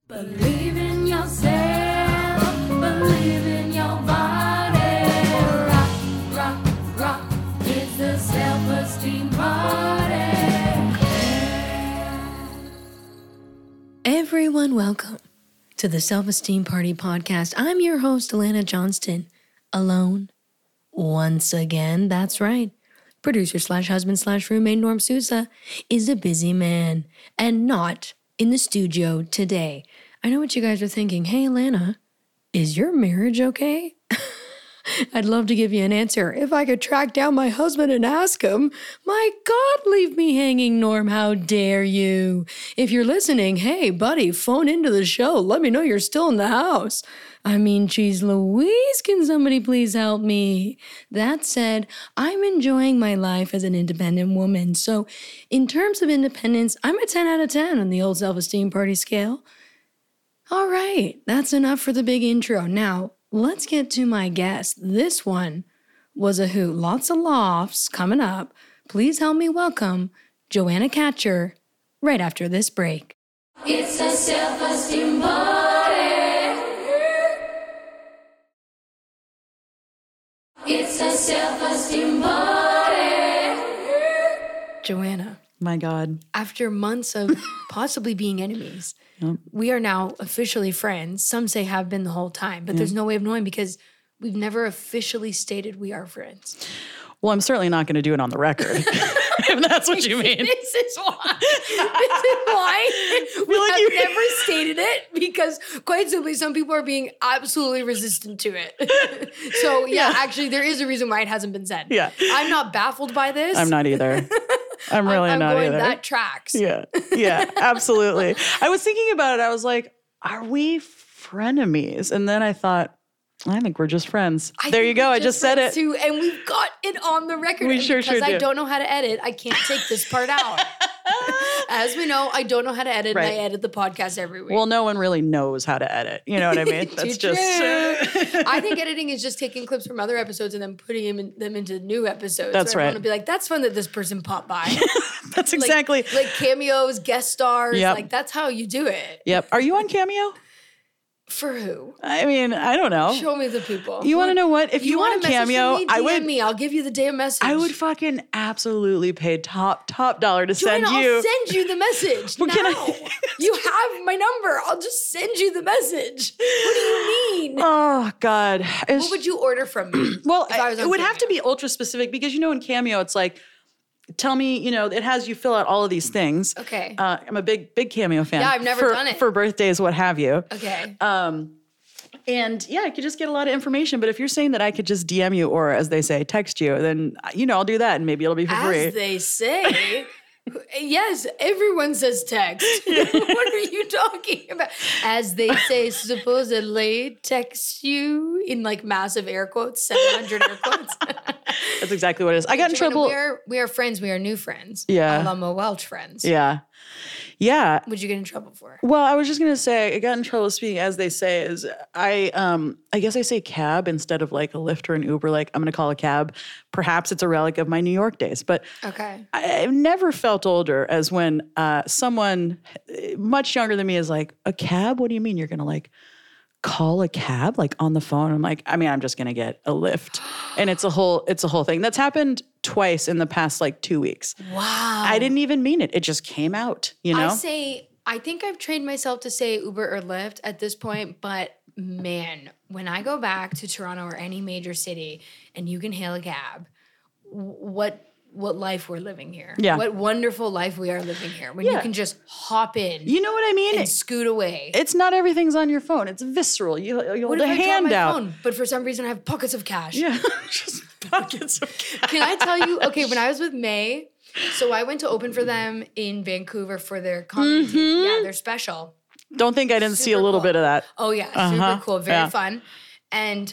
Believe in yourself, believe in your body. Rock, rock, rock, it's the self-esteem party. Yeah. Everyone, welcome to the Self-Esteem Party podcast. I'm your host, Alana Johnston, alone once again. That's right. Producer slash husband slash roommate Norm Sousa is a busy man and not in the studio today. I know what you guys are thinking. Hey, Alana, is your marriage okay? I'd love to give you an answer. If I could track down my husband and ask him, my God, leave me hanging, Norm. How dare you? If you're listening, hey, buddy, phone into the show. Let me know you're still in the house. I mean, geez Louise, can somebody please help me? That said, I'm enjoying my life as an independent woman. So in terms of independence, I'm a 10 out of 10 on the old self-esteem party scale. All right, that's enough for the big intro. Now, let's get to my guest. This one was a hoot. Lots of laughs coming up. Please help me welcome Joanna Catcher right after this break. It's a self-esteem party. It's a self-esteem party. Joanna, My God. after months of possibly being enemies, we are now officially friends. Some say have been the whole time, but there's no way of knowing because we've never officially stated we are friends. Well, I'm certainly not going to do it on the record, if that's what you mean. This is why. We have never stated it because, quite simply, some people are being absolutely resistant to it. So, yeah, actually, there is a reason why it hasn't been said. Yeah. I'm not baffled by this. I'm not either. I'm really I'm not going, either. that tracks. Yeah, absolutely. I was thinking about it. I was like, are we frenemies? And then I thought, I think we're just friends. There you go. I just said it. Too, and we've got it on the record. We and sure because I do. don't know how to edit, I can't take this part out. As we know, I don't know how to edit, Right. and I edit the podcast every week. Well, no one really knows how to edit. You know what I mean? That's True. just. I think editing is just taking clips from other episodes and then putting them into new episodes. That's where right. I want to be like, that's fun that this person popped by. That's exactly. like cameos, guest stars. Yep. Like that's how you do it. Yep. Are you on Cameo? For who? I mean, I don't know. Show me the people. You want to know what? If you want want a message Cameo, from me, I DM would. me. I'll give you the damn message. I would fucking absolutely pay top dollar to send Joanna, you. I'll send you the message Well, now. can I- You have my number. I'll just send you the message. What do you mean? Oh God. What would you order from me? Well, if I was on it would have to Cameo? be ultra specific because in Cameo, it's like, tell me, it has you fill out all of these things. Okay. I'm a big Cameo fan. Yeah, I've never done it. For birthdays, what have you. Okay. And yeah, I could just get a lot of information. But if you're saying that I could just DM you or, as they say, text you, then, I'll do that and maybe it'll be for free. As they say. Yes, everyone says text. What are you talking about? As they say, supposedly text you in like massive air quotes, 700 air quotes. That's exactly what it is. I got in Joanna, trouble. We are friends. We are new friends. Yeah. A la Mo Welch friends. Yeah. Yeah. What'd you get in trouble for? Well, I was just gonna say I got in trouble speaking as they say is I guess I say cab instead of like a Lyft or an Uber. Like I'm gonna call a cab. Perhaps it's a relic of my New York days, but Okay. I've never felt older as when someone much younger than me is like, a cab? What do you mean you're gonna like call a cab like on the phone? I'm like, I'm just gonna get a Lyft, and it's a whole thing. That's happened twice in the past like 2 weeks. Wow. I didn't even mean it. It just came out. I think I've trained myself to say Uber or Lyft at this point, but man, when I go back to Toronto or any major city and you can hail a cab, what life we're living here. Yeah. What wonderful life we are living here when you can just hop in You know what I mean? and scoot away. It's not everything's on your phone. It's visceral. You What hold if a I drop hand my out. phone, but for some reason I have pockets of cash? Yeah, just pockets of cash. Can I tell you? Okay, when I was with May, so I went to open for them in Vancouver for their comedy team. Yeah, their special. Don't think I didn't see a Super little cool. bit of that. Oh yeah, Uh-huh. super cool, very Yeah. fun. And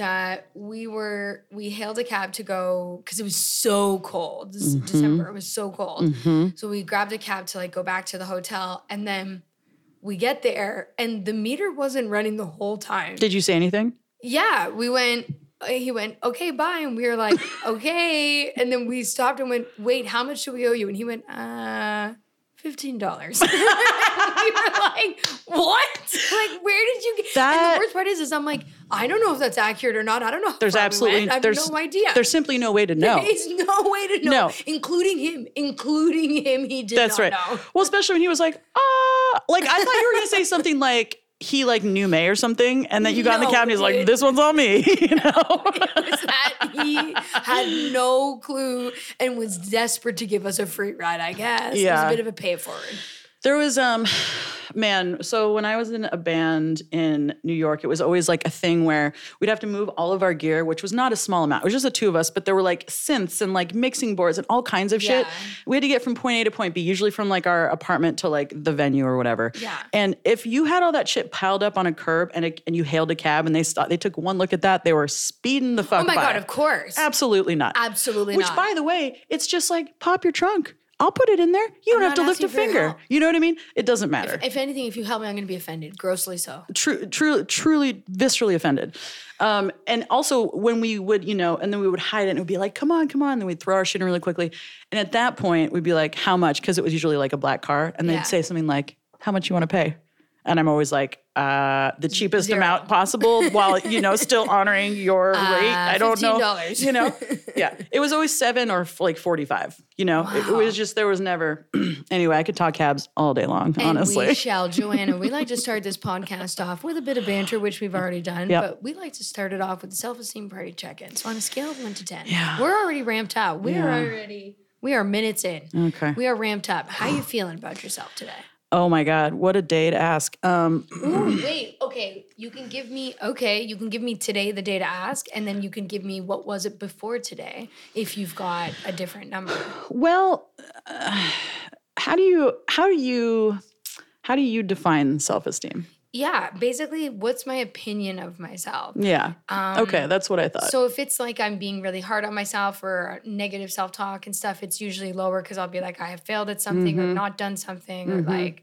we hailed a cab to go because it was so cold. This is December, it was so cold. So we grabbed a cab to like go back to the hotel, and then we get there, and the meter wasn't running the whole time. Did you say anything? Yeah, we went. He went, okay, bye. And we were like, okay. And then we stopped and went, wait, how much do we owe you? And he went, $15. We were like, what? Like, where did you get That- And the worst part is I'm like, I don't know if that's accurate or not. I don't know. How There's far we absolutely went. I have there's no idea. There's simply no way to know. There's no way to know. No. Including him. He did That's not right. know. Well, especially when he was like, like I thought you were gonna say something like he like knew May or something, and then you got in the No, cab and he's like, dude. "This one's on me," you know. It was that he had no clue and was desperate to give us a free ride, I guess. It was Yeah. a bit of a pay it forward. There was man, so when I was in a band in New York, it was always like a thing where we'd have to move all of our gear, which was not a small amount. It was just the two of us, but there were like synths and like mixing boards and all kinds of shit. Yeah. We had to get from point A to point B, usually from like our apartment to like the venue or whatever. Yeah. And if you had all that shit piled up on a curb and you hailed a cab and they took one look at that, they were speeding the fuck Oh my by. God, of course. Absolutely not. Absolutely Which, not. by the way, it's just like pop your trunk. I'll put it in there. You don't I'm have to not lift a asking for your finger. help. You know what I mean? It doesn't matter. If anything, if you help me, I'm going to be offended. Grossly so. Truly viscerally offended. And also when we would, and then we would hide it and it would be like, come on. And then we'd throw our shit in really quickly. And at that point, we'd be like, how much? Because it was usually like a black car. And Yeah. they'd say something like, how much you want to pay? And I'm always like, the cheapest Zero. amount possible while, still honoring your rate. I don't know. $15. Yeah. It was always 7 or like 45, It was just, there was never, anyway, I could talk cabs all day long, And honestly. we shall, Joanna. We like to start this podcast off with a bit of banter, which we've already done. Yep. But we like to start it off with the self-esteem party check-in. So on a scale of 1 to 10, Yeah. we're already ramped up. We are minutes in. Okay. We are ramped up. How are you feeling about yourself today? Oh my God, what a day to ask. Ooh, wait. Okay, you can give me today the day to ask, and then you can give me what was it before today if you've got a different number. Well, how do you define self-esteem? Yeah, basically, what's my opinion of myself? Yeah. Okay, that's what I thought. So if it's like I'm being really hard on myself or negative self-talk and stuff, it's usually lower because I'll be like, I have failed at something or not done something or like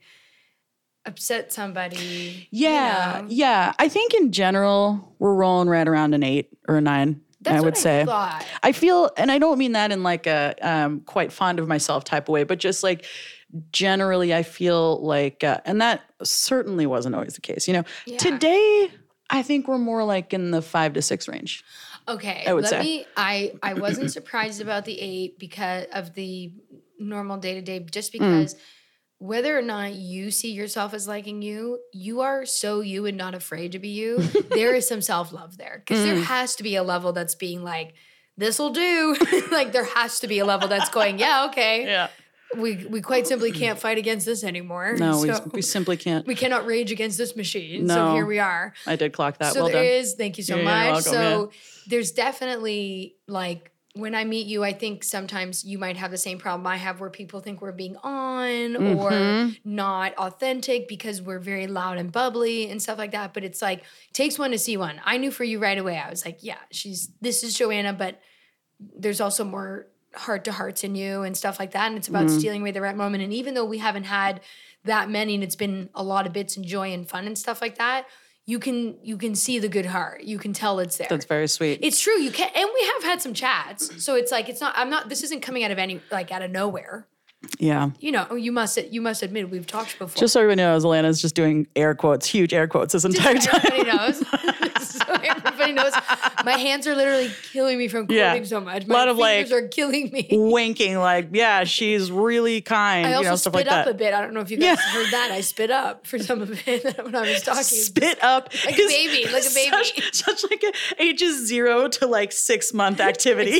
upset somebody. yeah. I think in general, we're rolling right around an 8 or a 9. That's I would what say. I thought. I feel, and I don't mean that in like a quite fond of myself type of way, but just like generally, I feel like, and that certainly wasn't always the case. Yeah. Today, I think we're more like in the 5 to 6 range. Okay, I would say. I wasn't surprised about the 8 because of the normal day-to-day, just because whether or not you see yourself as liking you, you are so you and not afraid to be you. There is some self-love there because there has to be a level that's being like, this'll do. Like there has to be a level that's going, yeah, okay. Yeah. We quite simply can't fight against this anymore. No, So we simply can't. we cannot rage against this machine. So No. here we are. I did clock that. So Well there done. is, thank you so You're much. welcome, So there's definitely like when I meet you, I think sometimes you might have the same problem I have where people think we're being on or not authentic because we're very loud and bubbly and stuff like that. But it's like, it takes one to see one. I knew for you right away. I was like, yeah, this is Joanna, but there's also more heart to hearts in you and stuff like that. And it's about stealing away the right moment. And even though we haven't had that many and it's been a lot of bits and joy and fun and stuff like that, you can see the good heart. You can tell it's there. That's very sweet. It's true. You can, and we have had some chats. So it's like this isn't coming out of nowhere. Yeah. You must admit we've talked before. Just so everybody knows, Alana's just doing air quotes, huge air quotes this entire time. Everybody knows. So everybody knows. My hands are literally killing me from quoting so much. My lot of, fingers like, are killing me. Winking, like, yeah, she's really kind. I also stuff spit like up that. a bit. I don't know if you guys heard that. I spit up for some of it when I was talking. Spit up. Like a baby, like a baby. Such like ages 0 to like 6 month activity.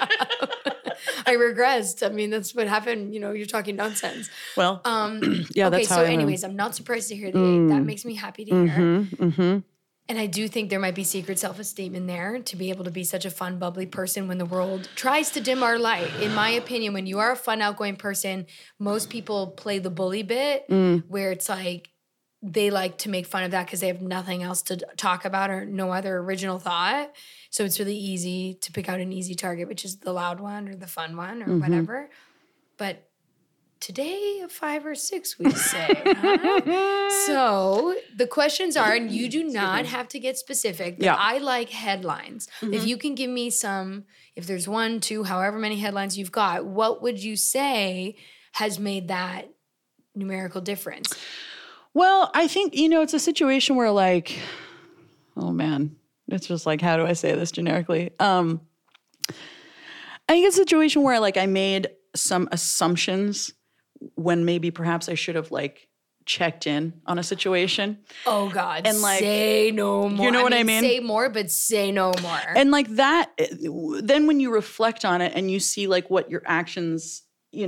I regressed. I mean, that's what happened. You're talking nonsense. Well, yeah, Okay, that's how so I am. anyways, I'm not surprised to hear the 8. That makes me happy to hear. And I do think there might be secret self-esteem in there to be able to be such a fun, bubbly person when the world tries to dim our light. In my opinion, when you are a fun, outgoing person, most people play the bully bit where it's like they like to make fun of that because they have nothing else to talk about or no other original thought. So it's really easy to pick out an easy target, which is the loud one or the fun one or whatever. But today, a 5 or 6, we say. Huh? So the questions are, and you do not have to get specific, but Yeah. I like headlines. If you can give me if there's 1, 2, however many headlines you've got, what would you say has made that numerical difference? Well, I think, it's a situation where like, oh man, it's just like, how do I say this generically? I think it's a situation where like I made some assumptions when maybe perhaps I should have like checked in on a situation. Oh God, And, like, say no more. you know what I mean? Say more, but say no more. And like that, then when you reflect on it and you see like what your actions, you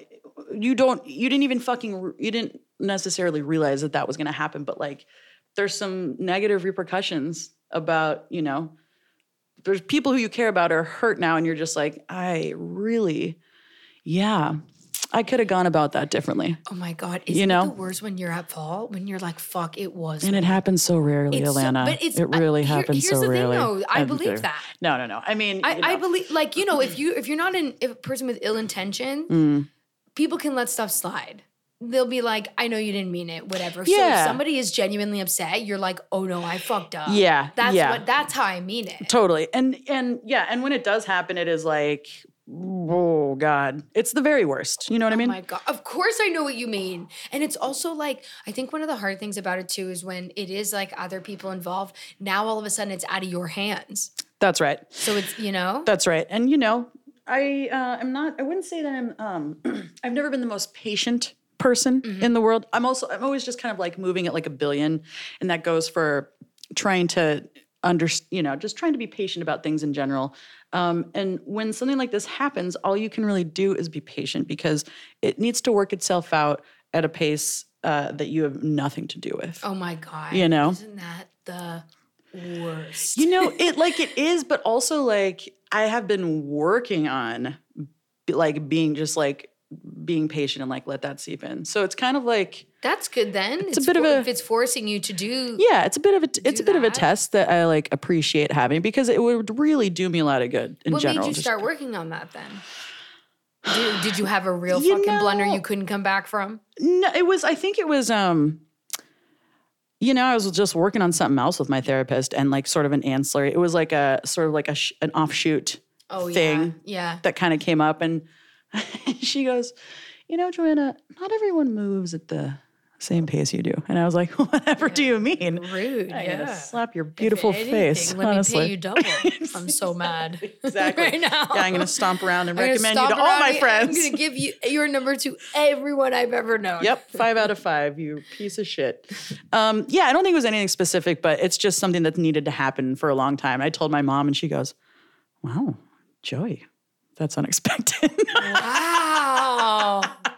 didn't necessarily realize that was going to happen, but like there's some negative repercussions about, there's people who you care about are hurt now and you're just like, I could have gone about that differently. Oh my God, isn't it the worst when you're at fault? When you're like, fuck, it was. And it happens so rarely, Alana. It really happens so rarely. Here's the thing though, I believe that. No. I mean, I believe, like, if you're not a person with ill intention, people can let stuff slide. They'll be like, I know you didn't mean it, whatever. Yeah. So if somebody is genuinely upset, you're like, oh no, I fucked up. Yeah. That's how I mean it. Totally. And when it does happen, it is like, oh God, it's the very worst. You know what I mean? Oh my God. Of course I know what you mean. And it's also like, I think one of the hard things about it too is when it is like other people involved, now all of a sudden it's out of your hands. That's right. So it's, That's right. And I wouldn't say that I'm, I've never been the most patient person in the world. I'm always just kind of like moving at like a billion. And that goes for trying to just trying to be patient about things in general. And when something like this happens, all you can really do is be patient because it needs to work itself out at a pace that you have nothing to do with. Oh my God. Isn't that the worst? It is, but also like I have been working on like being patient and like let that seep in. So it's kind of like that's good then. It's a bit of if it's forcing you to do. Yeah, it's a bit of a test that I like appreciate having because it would really do me a lot of good in general. What made you start working on that then? Did you have a real fucking blunder you couldn't come back from? No, I was just working on something else with my therapist and like sort of an ancillary. It was like an offshoot thing that kind of came up and she goes, Joanna, not everyone moves at the same pace you do. And I was like, whatever do you mean? Rude, I'm gonna slap your beautiful face, let honestly. me pay you double. I'm so mad. Exactly. Right now. Yeah, I'm going to stomp around and recommend you to all my friends. I'm going to give you your number to everyone I've ever known. Yep, 5 out of 5, you piece of shit. I don't think it was anything specific, but it's just something that needed to happen for a long time. I told my mom and she goes, wow, Joey, that's unexpected. Wow.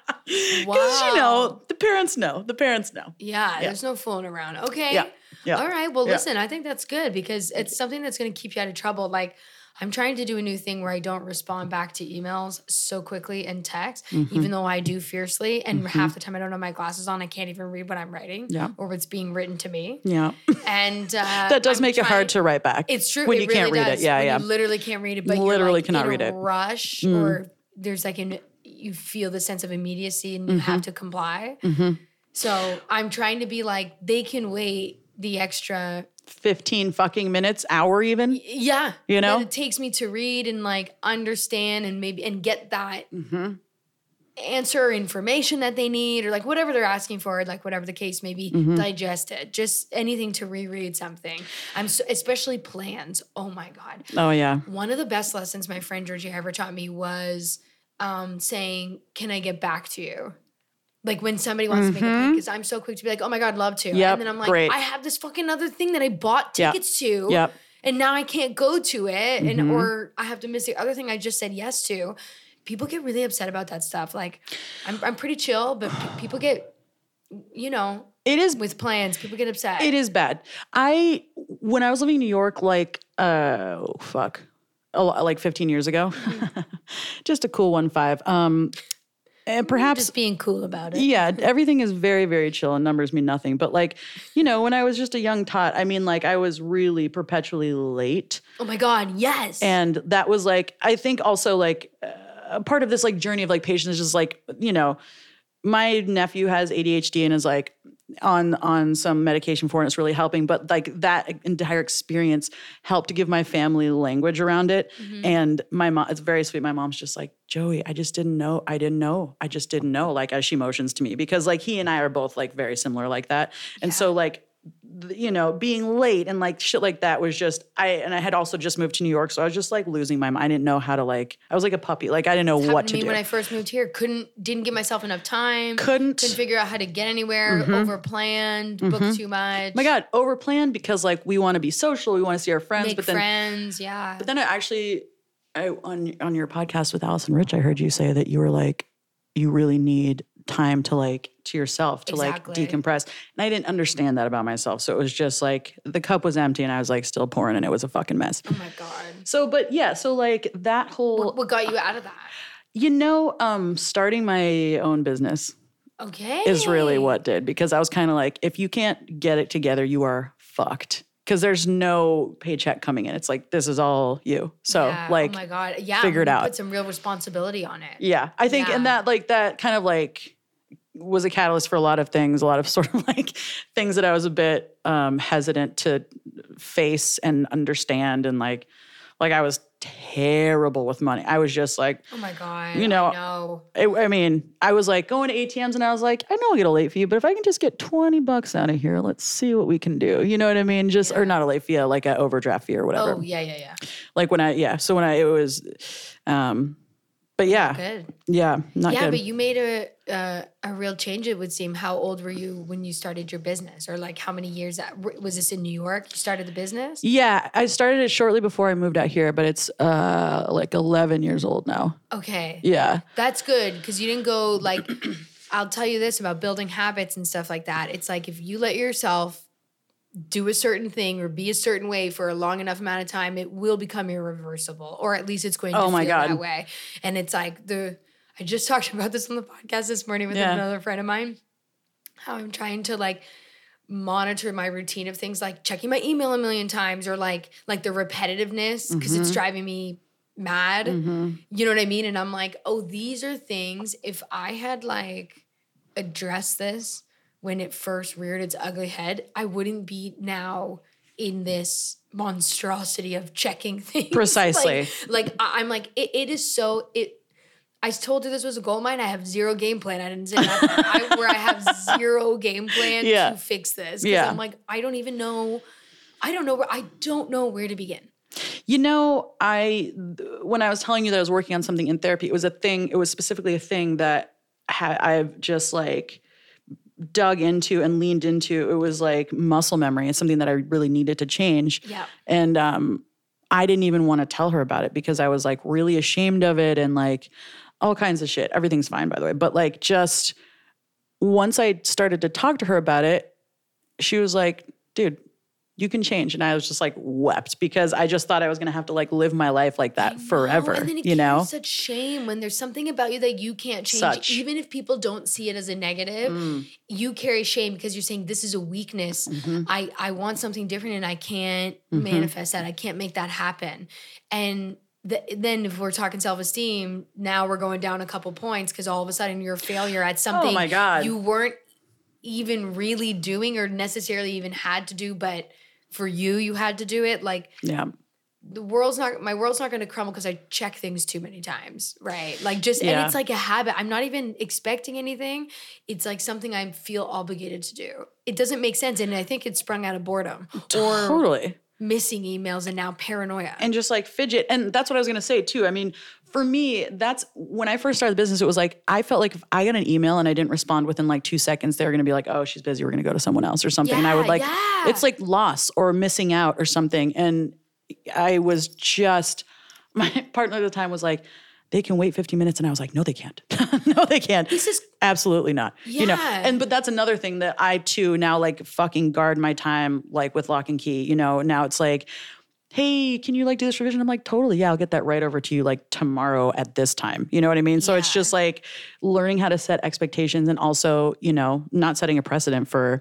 Because, the parents know. Yeah, there's no fooling around. Okay. Yeah. All right. Well, listen, I think that's good because it's something that's going to keep you out of trouble. Like, I'm trying to do a new thing where I don't respond back to emails so quickly and text, even though I do fiercely. And half the time I don't have my glasses on. I can't even read what I'm writing or what's being written to me. Yeah. And that does make it hard to write back. It's true. When it you really can't read does. it. Yeah, when you literally can't read it, but literally you're like cannot in read a it. rush or there's like you feel the sense of immediacy and you have to comply. So I'm trying to be like, they can wait the extra 15 fucking minutes, hour even. Yeah. That it takes me to read and like understand and get that answer or information that they need or like whatever they're asking for, like whatever the case may be, digest it. Just anything to reread something. Especially plans. Oh my God. Oh yeah. One of the best lessons my friend Georgie ever taught me was saying, can I get back to you? Like when somebody wants to make a plan, because I'm so quick to be like, oh my God, love to. Yep, and then I'm like, great. I have this fucking other thing that I bought tickets to. Yep. And now I can't go to it. And or I have to miss the other thing I just said yes to. People get really upset about that stuff. Like I'm pretty chill, but people get, it is with plans, people get upset. It is bad. When I was living in New York, like 15 years ago, just a cool 1-5. And perhaps just being cool about it. Yeah, everything is very, very chill and numbers mean nothing. But like, when I was just a young tot, I mean, like I was really perpetually late. Oh my God, yes. And that was like, I think also like a part of this like journey of like patience is just like, my nephew has ADHD and is like on some medication for it. And it's really helping. But like that entire experience helped to give my family language around it. And my mom, it's very sweet. My mom's just like, Joey, I just didn't know. I didn't know. I just didn't know. Like as she motions to me, because like he and I are both like very similar like that. And so like, you know, being late and like shit like that was just, I had also just moved to New York. So I was just like losing my mind. I didn't know how to like, I was like a puppy. Like I didn't know what to do. When I first moved here, didn't give myself enough time. Couldn't figure out how to get anywhere, overplanned, booked too much. My God, overplanned because like we want to be social. We want to see our friends. Make but then, friends, yeah. But then on your podcast with Allison Rich, I heard you say that you were like, you really need time to like to yourself to like decompress. And I didn't understand that about myself. So it was just like the cup was empty and I was like still pouring and it was a fucking mess. Oh my God. So, but yeah, so like that whole. What got you out of that? You know, starting my own business. Okay. Is really what did, because I was kind of like, if you can't get it together, you are fucked. Because there's no paycheck coming in. It's like, this is all you. So like, oh my God. Yeah. Figure it out. Put some real responsibility on it. Yeah. I think, and that kind of like was a catalyst for a lot of things, a lot of sort of like things that I was a bit hesitant to face and understand. And like I was terrible with money. I was just like, oh my God, you know, I mean, I was like going to ATMs and I was like, I know I'll get a late fee, but if I can just get $20 out of here, let's see what we can do. You know what I mean? Just, or not a late fee, like an overdraft fee or whatever. Oh, yeah. Like it was, but yeah. Good. Yeah, not good. Yeah, but you made a real change, it would seem. How old were you when you started your business? Or like how many years, was this in New York? You started the business? Yeah, I started it shortly before I moved out here, but it's like 11 years old now. Okay. Yeah. That's good, because you didn't go like, I'll tell you this about building habits and stuff like that. It's like if you let yourself do a certain thing or be a certain way for a long enough amount of time, it will become irreversible, or at least it's going to feel that way. And it's like I just talked about this on the podcast this morning with another friend of mine, how I'm trying to like monitor my routine of things like checking my email a million times, or like the repetitiveness, because it's driving me mad. You know what I mean? And I'm like, oh, these are things, if I had like addressed this when it first reared its ugly head, I wouldn't be now in this monstrosity of checking things. Precisely. I'm like, it is so, I told you this was a goal of mine. I have zero game plan. I didn't say that. Where I have zero game plan to fix this. Because I'm like, I don't know where to begin. You know, when I was telling you that I was working on something in therapy, it was specifically a thing that I've just like dug into and leaned into. It was like muscle memory. It's something that I really needed to change. Yeah. And I didn't even want to tell her about it because I was like really ashamed of it and like all kinds of shit. Everything's fine, by the way. But like just once I started to talk to her about it, she was like, dude, you can change. And I was just like wept because I just thought I was going to have to like live my life like that forever. And then it carries such shame when there's something about you that you can't change. Even if people don't see it as a negative, you carry shame because you're saying this is a weakness. I want something different and I can't manifest that. I can't make that happen. And then if we're talking self-esteem, now we're going down a couple points because all of a sudden you're a failure at something you weren't even really doing or necessarily even had to do, but for you had to do it. Like, my world's not going to crumble because I check things too many times, right? Like and it's like a habit. I'm not even expecting anything. It's like something I feel obligated to do. It doesn't make sense, and I think it's sprung out of boredom or missing emails and now paranoia and just like fidget. And that's what I was going to say too. I mean, for me, that's when I first started the business, it was like, I felt like if I got an email and I didn't respond within like 2 seconds, they were going to be like, oh, she's busy. We're going to go to someone else or something. And I would like, it's like loss or missing out or something. And I was just, my partner at the time was like, they can wait 15 minutes. And I was like, no, they can't. No, they can't. This is absolutely not. Yeah. You know, but that's another thing that I too now like fucking guard my time, like with lock and key, you know, now it's like, hey, can you like do this revision? I'm like, totally. Yeah. I'll get that right over to you like tomorrow at this time. You know what I mean? So it's just like learning how to set expectations and also, you know, not setting a precedent for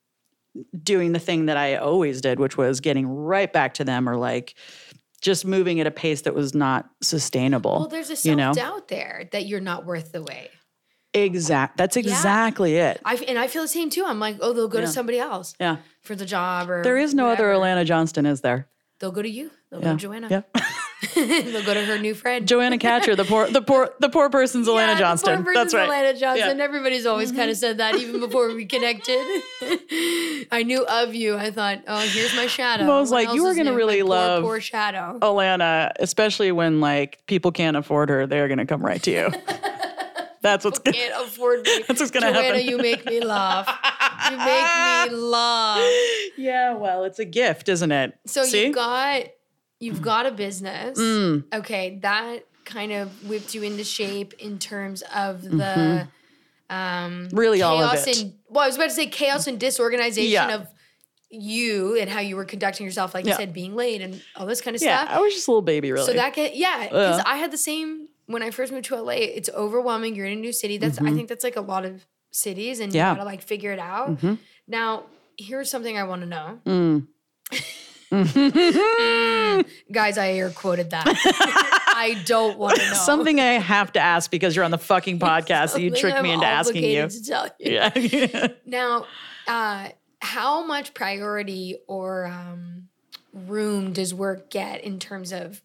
doing the thing that I always did, which was getting right back to them or like just moving at a pace that was not sustainable. Well, there's a self-doubt there that you're not worth the wait. That's exactly it. I feel the same too. I'm like, oh, they'll go to somebody else Yeah. for the job or There is no whatever. other Alana Johnston, is there? They'll go to you. They'll go to Joanna. Yep. They'll go to her new friend. Joanna Catcher, the poor person's Alana Johnston. The poor That's person's right. Alana Johnston. Yeah. Everybody's always kind of said that even before we connected. I knew of you. I thought, oh, here's my shadow. Well, I was What like, else you are is going to new? really My love poor shadow. Alana, especially when like people can't afford her. They're going to come right to you. That's what's going Can't afford me. That's what's gonna Joanna, happen. you make me laugh. You make me laugh. Yeah, well, it's a gift, isn't it? So See? you've got a business. Mm. Okay, that kind of whipped you into shape in terms of the Really all of chaos it. and I was about to say chaos and disorganization Yeah. of you and how you were conducting yourself, like you Yeah. said, being late and all this kind of Yeah, stuff. I was just a little baby, really. So that because I had the same when I first moved to LA. It's overwhelming. You're in a new city. I think that's like a lot of cities, and Yeah. you gotta like figure it out. Now, here's something I want to know. Guys, I air quoted that. I don't want to know. Something I have to ask because you're on the fucking podcast that you Something tricked me I'm into asking you. obligated to tell you. Yeah. Now, how much priority or room does work get in terms of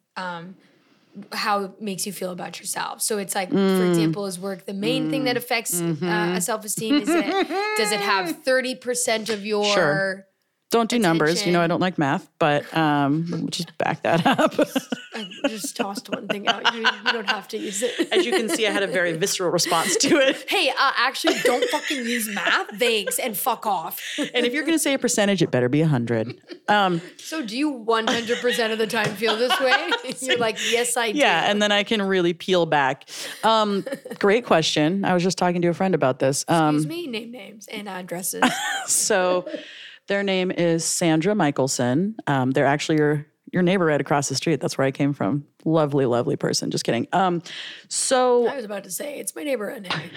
how it makes you feel about yourself? So it's like, for example, is work the main thing that affects a self-esteem? Does it have 30% of your Sure. Don't do numbers. You know, I don't like math, but we'll just back that up. I just tossed one thing out. You don't have to use it. As you can see, I had a very visceral response to it. Hey, actually, don't fucking use math. Thanks, and fuck off. And if you're going to say a percentage, it better be 100. So do you 100% of the time feel this way? You're like, yes, I do. Yeah, and then I can really peel back. Great question. I was just talking to a friend about this. Excuse me, name names and addresses. So their name is Sandra Michelson. They're actually your neighbor right across the street. That's where I came from. Lovely, lovely person. Just kidding. So I was about to say, it's my neighbor.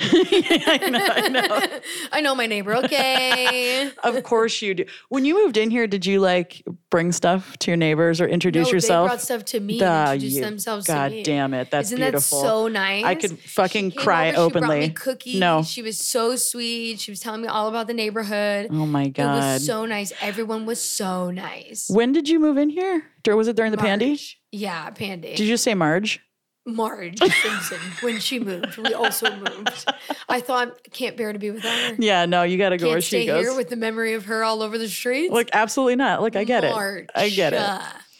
I know. I know my neighbor, okay. Of course you do. When you moved in here, did you like bring stuff to your neighbors or introduce yourself? They brought stuff to me and introduced themselves God to me. damn it. That's Isn't beautiful. that so nice? I could fucking She came cry over, openly. She brought me cookies. No. She was so sweet. She was telling me all about the neighborhood. Oh my It God. was so nice. Everyone was so nice. When did you move in here? Was it during the pandy? Marge. Yeah, Pandy. Did you say Marge? Marge Simpson, when she moved, we also moved. I thought, can't bear to be without her. Yeah, no, you got to go where Can't she stay goes. here with the memory of her all over the streets. Like, absolutely not. Like, I get Marge. it. I get it.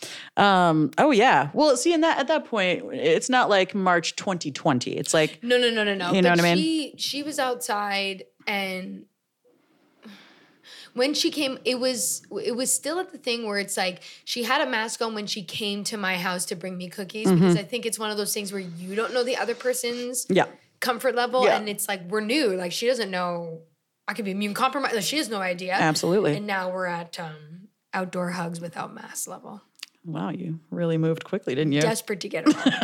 Oh yeah. Well, see, at that point, it's not like March 2020. It's like No. You know what I mean? She was outside, and when she came, it was still at the thing where it's like she had a mask on when she came to my house to bring me cookies, because I think it's one of those things where you don't know the other person's yeah. comfort level, Yeah. and it's like we're new. Like she doesn't know. I could be immune compromised. Like, she has no idea. Absolutely. And now we're at outdoor hugs without mask level. Wow, you really moved quickly, didn't you? Desperate to get her on the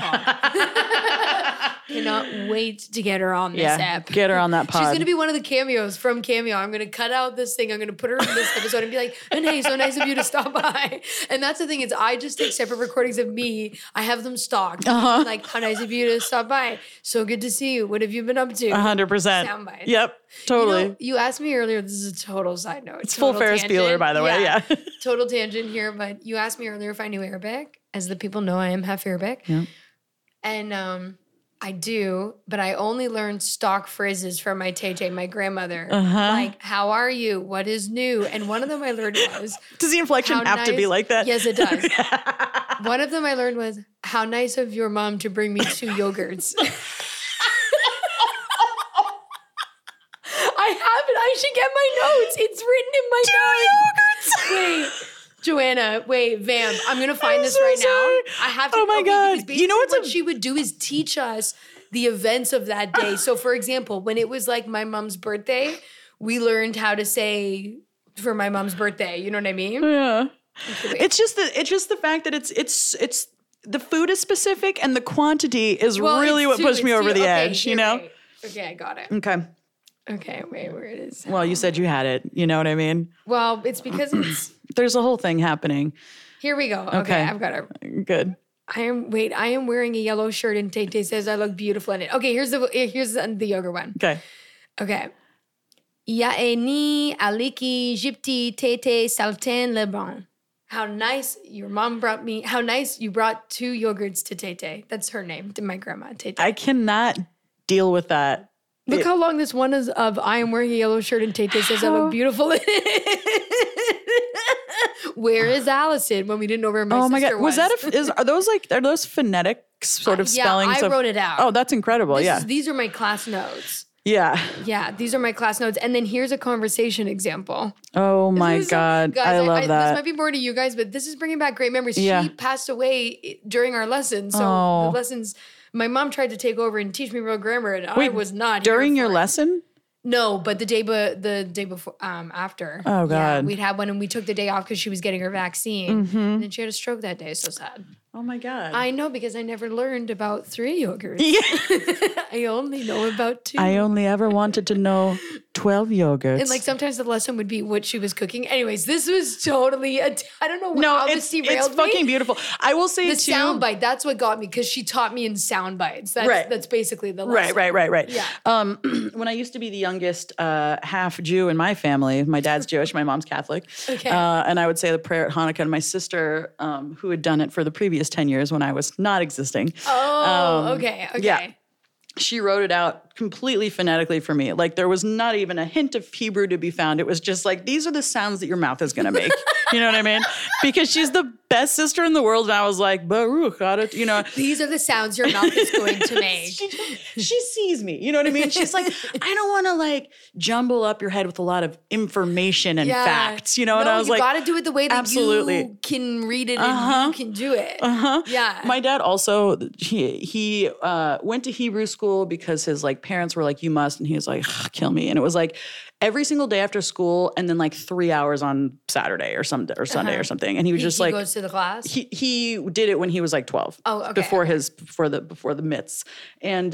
pod. Cannot wait to get her on this app. Get her on that pod. She's going to be one of the cameos from Cameo. I'm going to cut out this thing. I'm going to put her in this episode and be like, and hey, so nice of you to stop by. And that's the thing is I just take separate recordings of me. I have them stocked. Like, how nice of you to stop by. So good to see you. What have you been up to? 100%. Soundbites. Yep, totally. You know, you asked me earlier, this is a total side note. It's full Ferris Bueller, by the way. Yeah. Total tangent here, but you asked me earlier if I knew Arabic. As the people know, I am half Arabic. Yeah. And I do, but I only learned stock phrases from my Tay, my grandmother. Like, how are you? What is new? And one of them I learned was... Does the inflection how have to be nice- like that? Yes, it does. One of them I learned was, how nice of your mom to bring me 2 yogurts. I have it. I should get my notes. It's written in my notes. Wait. Joanna, wait, Vamp, I'm going to find this so right sorry. now. I have to. Oh my God. because You know what's what she would do is teach us the events of that day. So for example, when it was like my mom's birthday, we learned how to say for my mom's birthday. You know what I mean? Yeah. Okay, wait. It's just the fact that it's the food is specific and the quantity is Well, really it's what two- pushed me it's over two- the okay, edge, here, you know? wait. Okay, I got it. Okay. Okay, wait, where it is. Well, you said you had it. You know what I mean? Well, it's because it's... There's a whole thing happening. Here we go. Okay, Okay. I've got it. Good. I am wearing a yellow shirt and Tay says I look beautiful in it. Okay, here's the yogurt one. Okay. Yaeni aliki jipti Tay saltin lebon. How nice you brought 2 yogurts to Tay. That's her name, to my grandma, Tay. I cannot deal with that. Look how long this one is of I am wearing a yellow shirt and Tay says I look beautiful in it. Where is Allison when we didn't know where my sister was? Are those phonetic sort of spellings? I wrote it out. Oh, that's incredible. These are my class notes. Yeah. Yeah, these are my class notes. And then here's a conversation example. Oh my God. Guys, I love that. This might be boring to you guys, but this is bringing back great memories. Yeah. She passed away during our lessons. So the lessons, my mom tried to take over and teach me real grammar, and I was not during here your for it. lesson? No, but the day before, after. Oh God. Yeah, we'd had one and we took the day off because she was getting her vaccine. Mm-hmm. And then she had a stroke that day. So sad. Oh my God. I know because I never learned about 3 yogurts. Yeah. I only know about 2. I only ever wanted to know 12 yogurts. And like sometimes the lesson would be what she was cooking. Anyways, this was totally I don't know no, how it's this derailed me. fucking beautiful. I will say The too. sound bite, that's what got me because she taught me in sound bites. That's basically the lesson. Right. Yeah. When I used to be the youngest half Jew in my family, my dad's Jewish, my mom's Catholic. Okay. And I would say the prayer at Hanukkah, and my sister, who had done it for the previous 10 years when I was not existing. Oh, okay. Yeah. She wrote it out completely phonetically for me. Like there was not even a hint of Hebrew to be found. It was just like, these are the sounds that your mouth is going to make. You know what I mean? Because she's the best sister in the world. And I was like, Baruch, you know. These are the sounds your mouth is going to make. She sees me. You know what I mean? She's like, I don't want to like jumble up your head with a lot of information and facts. You know? No, and I was you like, got to do it the way that absolutely. you can read it and you can do it. Yeah. My dad also, he went to Hebrew school because his like parents were like, you must. And he was like, kill me. And it was like every single day after school and then like 3 hours on Saturday or Sunday or something. And he was just like, he goes to the class? He did it when he was like 12. Oh, okay. Before the mitts. And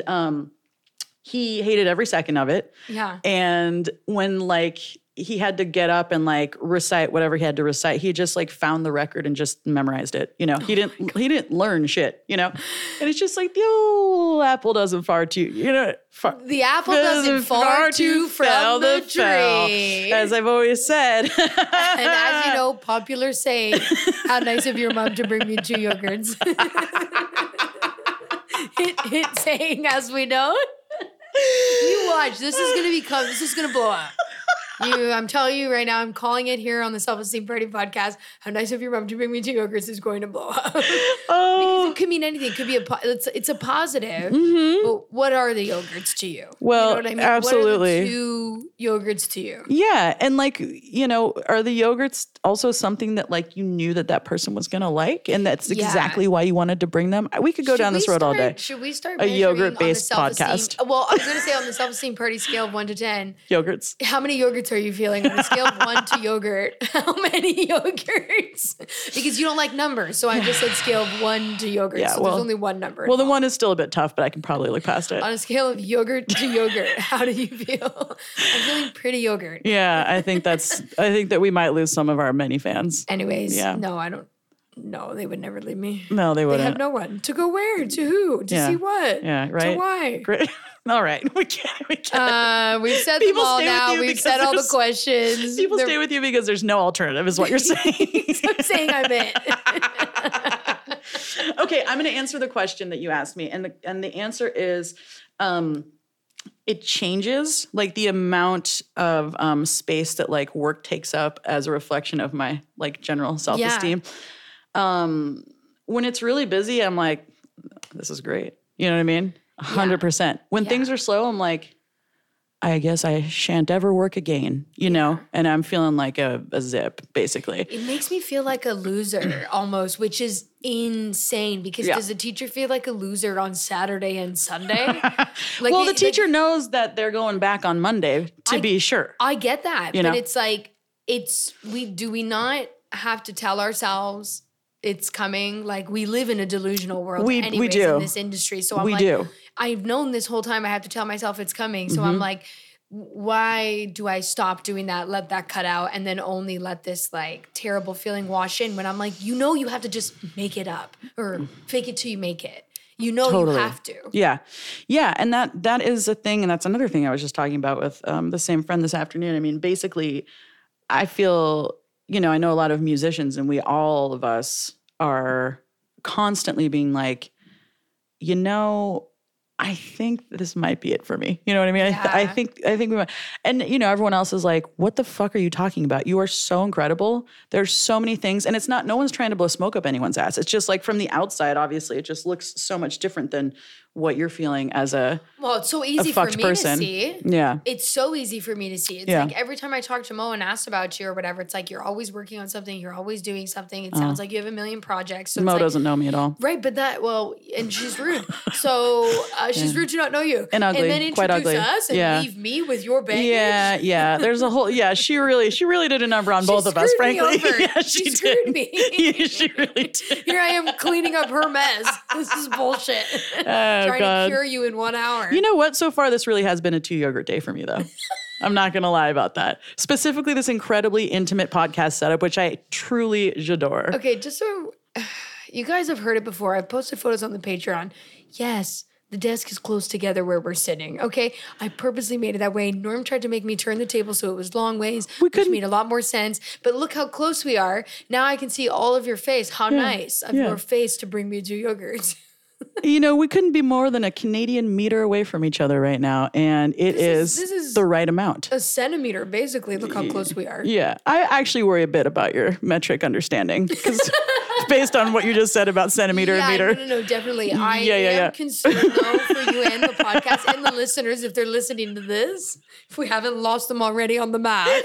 he hated every second of it. Yeah. And when like he had to get up and like recite whatever he had to recite, he just like found the record and just memorized it. You know, he didn't learn shit, you know? And it's just like the old apple doesn't far too, you know. The apple doesn't far too from the tree. As I've always said. And as you know, popular saying, how nice of your mom to bring me 2 yogurts. hit saying as we know. You watch, this is gonna blow up. I'm telling you right now, I'm calling it here on the Self-Esteem Party podcast. How nice of your mom to bring me 2 yogurts is going to blow up. Because it could mean anything. It could be it's a positive. Mm-hmm. But what are the yogurts to you? Well, you know what I mean? absolutely. What are the 2 yogurts to you? Yeah, and like, you know, are the yogurts also something that like you knew that person was gonna like, and that's exactly why you wanted to bring them? We could go down this road all day. Should we start a yogurt-based podcast? Well, I was gonna say on the Self-Esteem Party scale of 1 to 10, yogurts. How many yogurts are you feeling on a scale of 1 to yogurt? How many yogurts? Because you don't like numbers, so I just said scale of 1 to yogurt. Yeah, so there's only one number. Well, the 1 is still a bit tough, but I can probably look past it. On a scale of yogurt to yogurt, how do you feel? I'm feeling pretty yogurt. Yeah, I think that we might lose some of our many fans. Anyways, no, I don't. No, they would never leave me. No, they wouldn't. They have no one. To go where? To who? To see what? Yeah, right. To why? Great. All right. We can't. We've said them all now. We've said all the questions. People stay with you because there's no alternative is what you're saying. I'm saying I'm it. Okay, I'm going to answer the question that you asked me. And the answer is it changes, like the amount of space that like work takes up as a reflection of my like general self-esteem. When it's really busy, I'm like, this is great. You know what I mean? 100%. When things are slow, I'm like, I guess I shan't ever work again, you know? And I'm feeling like a zip, basically. It makes me feel like a loser almost, which is insane because does a teacher feel like a loser on Saturday and Sunday? Like well, the teacher knows that they're going back on Monday to be sure. I get that. You but know? It's like, do we not have to tell ourselves it's coming? Like we live in a delusional world we anyways do. in this industry. So I'm we like, do. I've known this whole time I have to tell myself it's coming. So I'm like, why do I stop doing that, let that cut out, and then only let this like terrible feeling wash in when I'm like, you know, you have to just make it up or fake it till you make it. You know, Totally. you have to. Yeah. Yeah. And that is a thing. And that's another thing I was just talking about with the same friend this afternoon. I mean, basically, I feel, you know, I know a lot of musicians and all of us are constantly being like, you know, I think this might be it for me. You know what I mean? Yeah. I think we might. And, you know, everyone else is like, what the fuck are you talking about? You are so incredible. There's so many things. And it's not, no one's trying to blow smoke up anyone's ass. It's just like from the outside, obviously, it just looks so much different than what you're feeling as a Well, it's so easy for fucked me person. to see. Yeah. It's so easy for me to see. It's Yeah. like every time I talk to Mo and ask about you or whatever, it's like you're always working on something. You're always doing something. It sounds like you have a million projects. So Mo it's like, doesn't know me at all. right, but and she's rude. So she's rude to not know you. And ugly, then quite introduce ugly. us and Yeah. leave me with your baggage. Yeah, yeah. There's a whole she really did a number on both of us, screwed me frankly. over. Yeah, She she screwed did. me. Yeah, she really did. Here I am cleaning up her mess. This is bullshit. Oh, Trying God. to cure you in 1 hour. You know what? So far, this really has been a 2 yogurt day for me, though. I'm not going to lie about that. Specifically, this incredibly intimate podcast setup, which I truly j'adore. Okay, just so you guys have heard it before, I've posted photos on the Patreon. Yes, the desk is close together where we're sitting. Okay, I purposely made it that way. Norm tried to make me turn the table so it was long ways, which made a lot more sense. But look how close we are. Now I can see all of your face. How nice of your face to bring me 2 yogurts. You know, we couldn't be more than a Canadian meter away from each other right now, and this is the right amount. A centimeter, basically. Look how close we are. Yeah, I actually worry a bit about your metric understanding because based on what you just said about centimeter and meter. No, definitely. I Yeah. am concerned, though, for you and the podcast and the listeners, if they're listening to this, if we haven't lost them already on the math.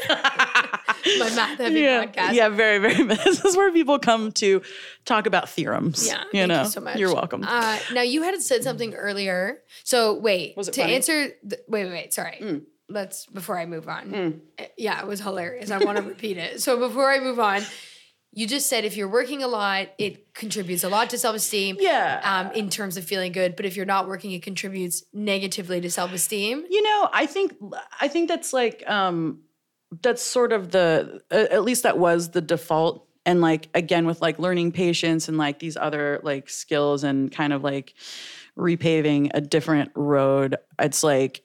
My math-heavy podcast. Yeah, very, very. This is where people come to talk about theorems. Yeah, you know. thank you so much. You're welcome. Now, you had said something earlier. So, wait. Was it to funny? answer... wait, sorry. Let's... Before I move on. Yeah, it was hilarious. I want to repeat it. So, before I move on... You just said if you're working a lot, it contributes a lot to self-esteem. Yeah. In terms of feeling good, but if you're not working, it contributes negatively to self-esteem. You know, I think that's like that's sort of the at least that was the default. And like again with like learning patience and like these other like skills and kind of like repaving a different road. It's like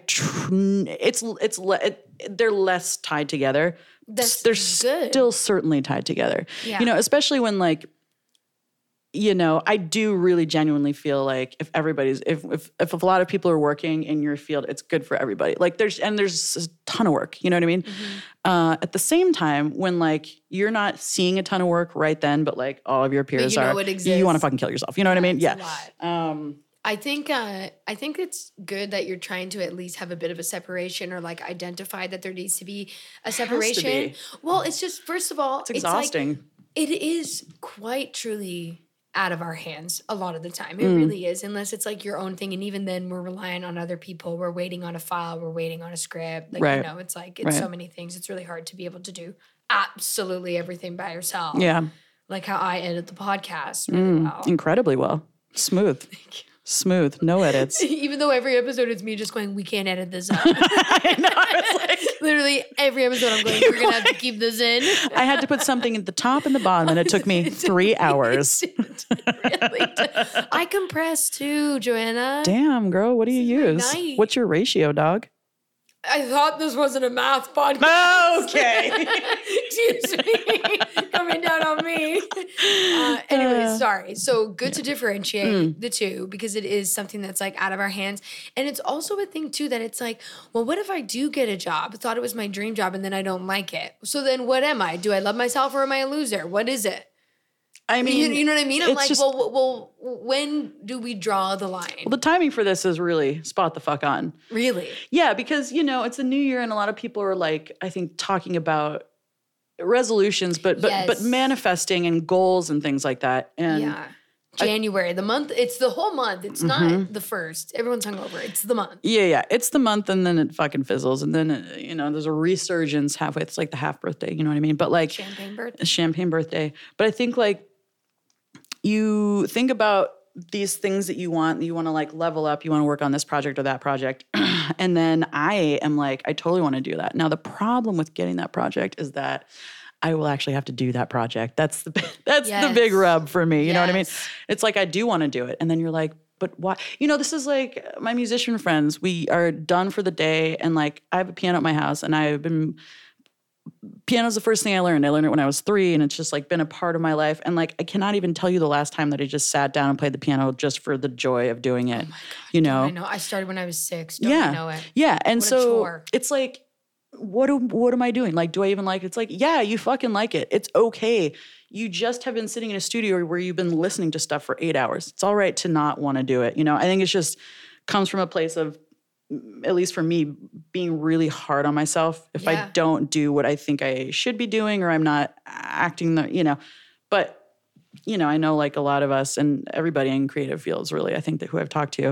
they're less tied together. They're good. still certainly tied together. Yeah. You know, especially when like, you know, I do really genuinely feel like if a lot of people are working in your field, it's good for everybody. Like there's a ton of work, you know what I mean? At the same time, when like you're not seeing a ton of work right then, but like all of your peers you know are, it exists. you want to fucking kill yourself. You know what I mean? It's Yeah. a lot. I think it's good that you're trying to at least have a bit of a separation or like identify that there needs to be a separation. be. Well, it's just first of all, It's exhausting. It is quite truly out of our hands a lot of the time. It really is, unless it's like your own thing. And even then we're relying on other people. We're waiting on a file. We're waiting on a script. Like, Right. you know, it's like, it's so many things. It's really hard to be able to do absolutely everything by yourself. Yeah. Like how I edit the podcast really well. Incredibly well. Smooth. Smooth. No edits. Even though every episode it's me just going, we can't edit this out. I know. I was like, Literally every episode I'm going, we're going to have to keep this in. I had to put something at the top and the bottom, and it took me 3 hours. I compress too, Joanna. Damn, girl, what do you use? night. What's your ratio, dog? I thought this wasn't a math podcast. Okay. Excuse me. Coming down on me. Anyway, sorry. So good to differentiate the two because it is something that's like out of our hands. And it's also a thing too that it's like, well, what if I do get a job? I thought it was my dream job and then I don't like it. So then what am I? Do I love myself or am I a loser? What is it? I mean, You know what I mean? I'm it's like, just- well, when do we draw the line? the timing for this is really spot the fuck on. Really? Yeah, because, you know, it's a new year and a lot of people are like, I think, talking about resolutions, but Yes. manifesting and goals and things like that. And Yeah. January, the month, it's the whole month. It's not the first. Everyone's hungover. It's the month. yeah, it's the month and then it fucking fizzles. And then, you know, there's a resurgence halfway. It's like the half birthday, you know what I mean? But like Champagne birthday. a champagne birthday. But I think like you think about these things that you want to like level up, you want to work on this project or that project. And then I am like, I totally want to do that. Now, the problem with getting that project is that I will actually have to do that project. That's the big rub for me. You know what I mean? It's like, I do want to do it. And then you're like, but why? You know, this is like my musician friends. We are done for the day. And like, I have a piano at my house and piano's the first thing I learned. I learned it when I was 3 and it's just like been a part of my life. And like, I cannot even tell you the last time that I just sat down and played the piano just for the joy of doing it. Oh my God, you know? I know. I started when I was 6. Don't you know it? Yeah. And what so a chore. It's like, what am I doing? Like, do I even like it? It's like, yeah, you fucking like it. It's okay. You just have been sitting in a studio where you've been listening to stuff for 8 hours. It's all right to not want to do it. You know, I think it's just comes from a place of, at least for me, being really hard on myself if I don't do what I think I should be doing or I'm not acting but I know like a lot of us and everybody in creative fields really, I think that who I've talked to,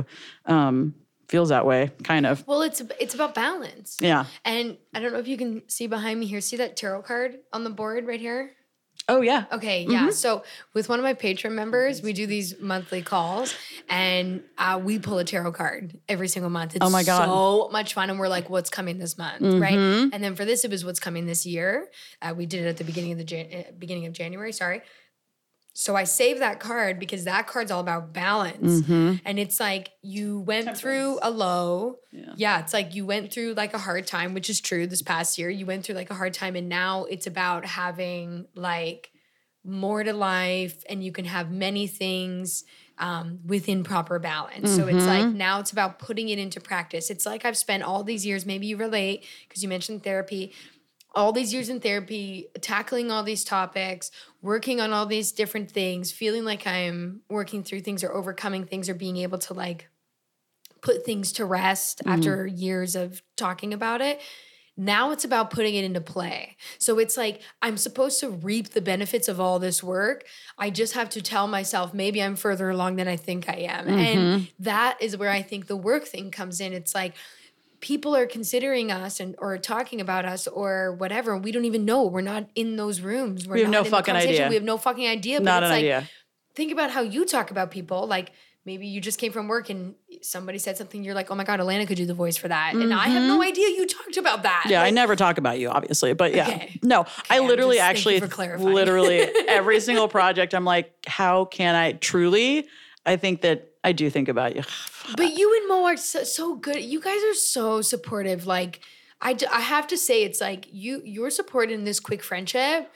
feels that way, kind of. Well, it's about balance. Yeah. And I don't know if you can see behind me here. See that tarot card on the board right here? Oh, yeah. Okay, yeah. So with one of my Patreon members, we do these monthly calls, and we pull a tarot card every single month. It's oh my God. So much fun, and we're like, what's coming this month, right? And then for this, it was what's coming this year. We did it at the beginning of January, sorry. So I saved that card because that card's all about balance. And it's like you went through a low. Yeah, it's like you went through like a hard time, which is true this past year. You went through like a hard time and now it's about having like more to life and you can have many things within proper balance. So it's like now it's about putting it into practice. It's like I've spent all these years, maybe you relate because you mentioned therapy, all these years in therapy, tackling all these topics, working on all these different things, feeling like I'm working through things or overcoming things or being able to like put things to rest after years of talking about it. Now it's about putting it into play. So it's like I'm supposed to reap the benefits of all this work. I just have to tell myself maybe I'm further along than I think I am. And that is where I think the work thing comes in. It's like people are considering us or talking about us or whatever. We don't even know. We're not in those rooms. We have no fucking idea. We have no fucking idea. Not but an idea. Think about how you talk about people. Like maybe you just came from work and somebody said something. You're like, oh my God, Alana could do the voice for that. And I have no idea you talked about that. Yeah, like, I never talk about you, obviously. But yeah. Okay. No, I literally thank you actually, for clarifying. literally every single project, I'm like, how can I truly, I think that I do think about you. But you and Mo are so good. You guys are so supportive. Like, I have to say, it's like you're supported in this quick friendship.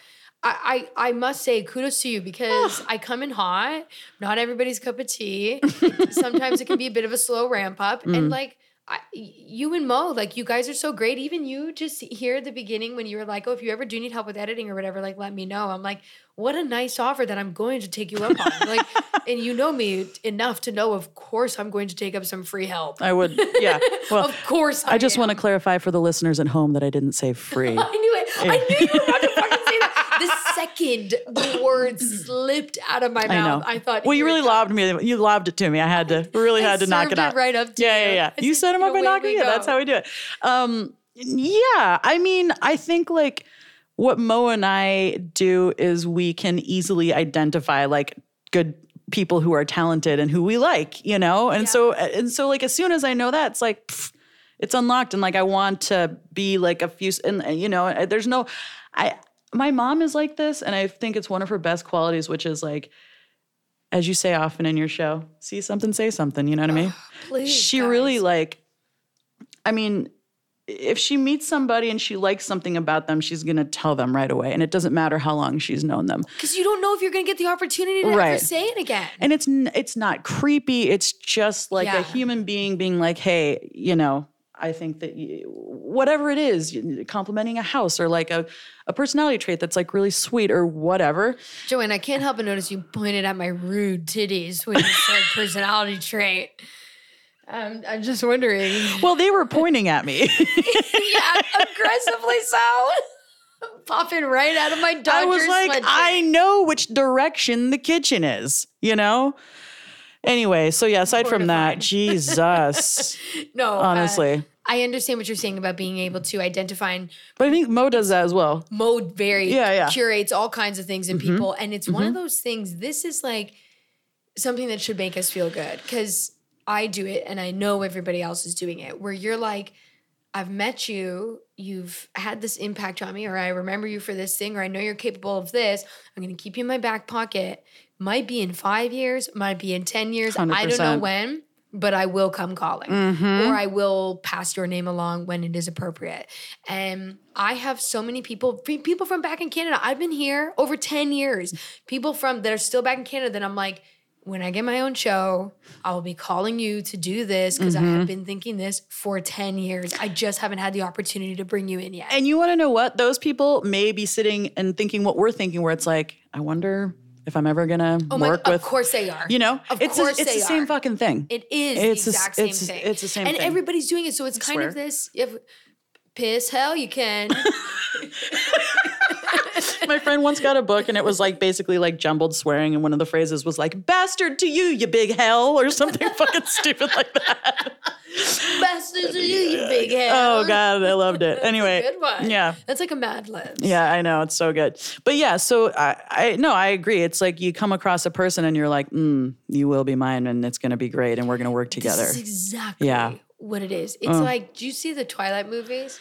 I must say kudos to you because I come in hot. Not everybody's cup of tea. Sometimes it can be a bit of a slow ramp up. And like, you and Mo, like you guys are so great. Even you just here at the beginning when you were like, oh, if you ever do need help with editing or whatever, like let me know. I'm like, what a nice offer that I'm going to take you up on. Like, and you know me enough to know, of course, I'm going to take up some free help. I would, yeah. Well, of course I just want to clarify for the listeners at home that I didn't say free. I knew it. I knew you were about to fucking say that. The second the word slipped out of my mouth, I thought. Well, you really lobbed me. You lobbed it to me. I had to knock it out. Right up to you. Yeah. You set him up by knocking it. That's how we do it. Yeah. I mean, I think like what Mo and I do is we can easily identify like good people who are talented and who we like, you know? And so like as soon as I know that, it's like it's unlocked and like I want to be like a few and you know, there's no my mom is like this, and I think it's one of her best qualities, which is like, as you say often in your show, see something, say something, you know what I mean? Please, she guys. really like, I mean, if she meets somebody and she likes something about them, she's going to tell them right away. And it doesn't matter how long she's known them. Because you don't know if you're going to get the opportunity to ever say it again. And it's not creepy. It's just like a human being being like, hey, you know, I think that whatever it is, complimenting a house or like a personality trait that's like really sweet or whatever. Joanne, I can't help but notice you pointed at my rude titties when you said personality trait. I'm just wondering. Well, they were pointing at me. Yeah, aggressively so. Popping right out of my Dodgers I was like, sweatshirt. I know which direction the kitchen is, you know? Anyway, so yeah, aside from that, Jesus. No. Honestly. I understand what you're saying about being able to identify. But I think Mo does that as well. Mo curates all kinds of things in people. And it's one of those things, this is like, something that should make us feel good, because I do it and I know everybody else is doing it, where you're like, I've met you, you've had this impact on me, or I remember you for this thing, or I know you're capable of this. I'm going to keep you in my back pocket. Might be in 5 years, might be in 10 years. 100%. I don't know when, but I will come calling, or I will pass your name along when it is appropriate. And I have so many people from back in Canada. I've been here over 10 years. People that are still back in Canada that I'm like, when I get my own show, I will be calling you to do this because I have been thinking this for 10 years. I just haven't had the opportunity to bring you in yet. And you want to know what? Those people may be sitting and thinking what we're thinking, where it's like, I wonder if I'm ever going to work with. Of course they are. You know? Of course it's the same fucking thing. It is the exact same thing. It's the same thing. And everybody's doing it. So it's kind of this, if piss hell you can. My friend once got a book and it was like basically like jumbled swearing, and one of the phrases was like, bastard to you, you big hell, or something fucking stupid like that. Bastard to you big hell. Oh God, I loved it. Anyway. Good one. Yeah. That's like a Mad Libs. Yeah, I know. It's so good. But yeah, so I agree. It's like you come across a person and you're like, you will be mine and it's going to be great and we're going to work together. This is exactly what it is. It's like, do you see the Twilight movies?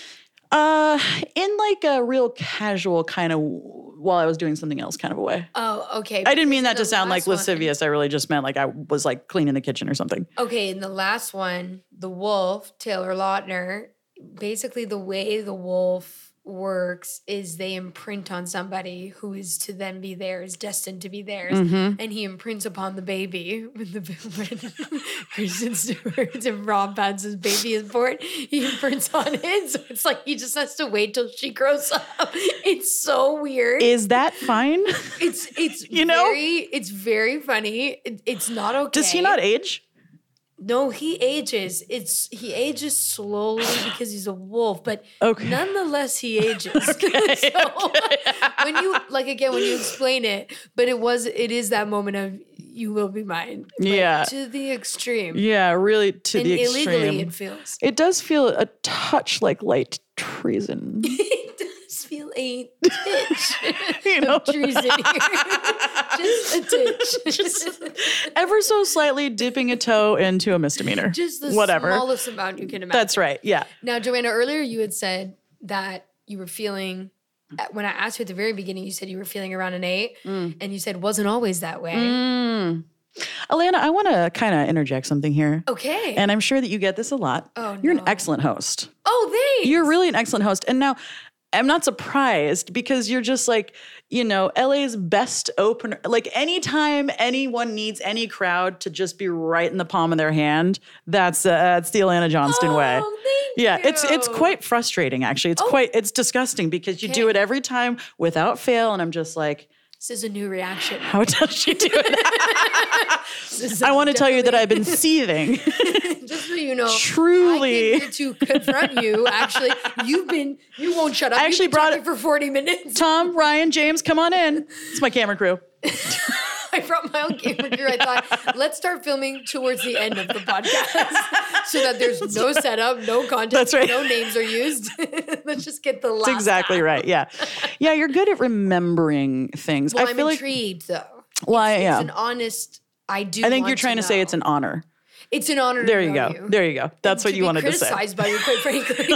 In like a real casual kind of, while I was doing something else kind of a way. Oh, okay. I didn't mean that to sound like last one- lascivious. I really just meant like I was like cleaning the kitchen or something. Okay, in the last one, the wolf, Taylor Lautner, basically the way the wolf works is they imprint on somebody who is to then be theirs, destined to be theirs. And he imprints upon the baby when Kristen Stewart and Rob Pattinson's baby is born. He imprints on it. So it's like he just has to wait till she grows up. It's so weird. Is that fine? It's it's very funny. It's not okay. Does he not age? No, he ages. He ages slowly because he's a wolf, but nonetheless he ages. When you explain it, but it is that moment of you will be mine. Like, to the extreme. Yeah, really to and the extreme. Illegally it feels. It does feel a touch like light treason. It does feel a titch know? of treason here. Just a titch. Just ever so slightly dipping a toe into a misdemeanor. Just the whatever. smallest amount you can imagine. That's right. Yeah. Now, Joanna, earlier you had said that you were feeling, when I asked you at the very beginning, you said you were feeling around an 8, and you said wasn't always that way. Alana, I want to kind of interject something here. Okay. And I'm sure that you get this a lot. Oh, You're no. an excellent host. Oh, thanks. You're really an excellent host. And now I'm not surprised because you're just like, LA's best opener. Like anytime anyone needs any crowd to just be right in the palm of their hand, that's the Alana Johnston way. Thank Yeah, you. it's quite frustrating actually. It's disgusting because you do it every time without fail, and I'm just like, This is a new reaction. how does she do it? I want to tell you that I've been seething. Just so you know, Truly. I came here to confront you. Actually, you won't shut up. I actually You've been brought talking for 40 minutes. Tom, Ryan, James, come on in. It's my camera crew. I brought my own camera crew. I thought, let's start filming towards the end of the podcast so that there's no setup, no context, That's right. no names are used. Let's just get the last That's exactly half. right. Yeah. Yeah, you're good at remembering things. Well, I I'm feel intrigued, though. Well, It's yeah. an honest, I do I think want you're trying to know. say it's an honor. It's an honor There to you know go. There you go. That's what you wanted to say. criticized by you, quite frankly.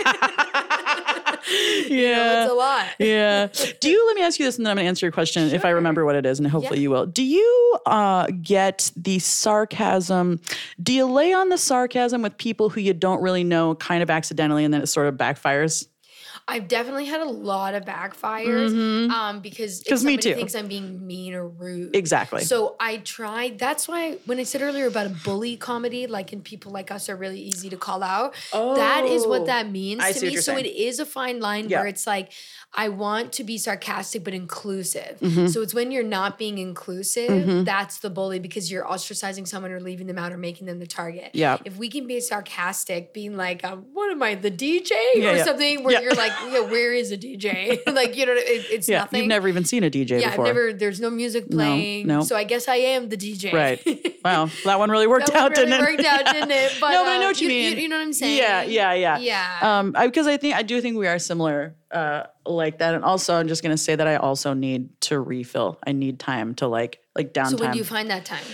Yeah. It's a lot. Yeah. Let me ask you this and then I'm going to answer your question if I remember what it is, and hopefully you will. Do you get the sarcasm? Do you lay on the sarcasm with people who you don't really know kind of accidentally and then it sort of backfires? I've definitely had a lot of backfires because if 'Cause me somebody too. thinks I'm being mean or rude. Exactly. So I tried. That's why when I said earlier about a bully comedy, like, and people like us are really easy to call out, that is what that means I to see what me. you're So saying. it is a fine line Yeah. where it's like, I want to be sarcastic but inclusive. Mm-hmm. So it's when you're not being inclusive, that's the bully, because you're ostracizing someone or leaving them out or making them the target. Yeah. If we can be sarcastic, being like, what am I, the DJ? Yeah, or yeah. something where Yeah. you're like, where is a DJ? Like, it's Yeah. nothing. You've never even seen a DJ Yeah, before. there's no music playing. no. So I guess I am the DJ. Right. Wow. That one really worked That one out, really didn't it? worked out, didn't it? But, No, but I know what you mean. You know what I'm saying? Yeah. Yeah. Because I do think we are similar like that. And also, I'm just gonna say that I also need to refill. I need time to like downtime. So when do you find that time?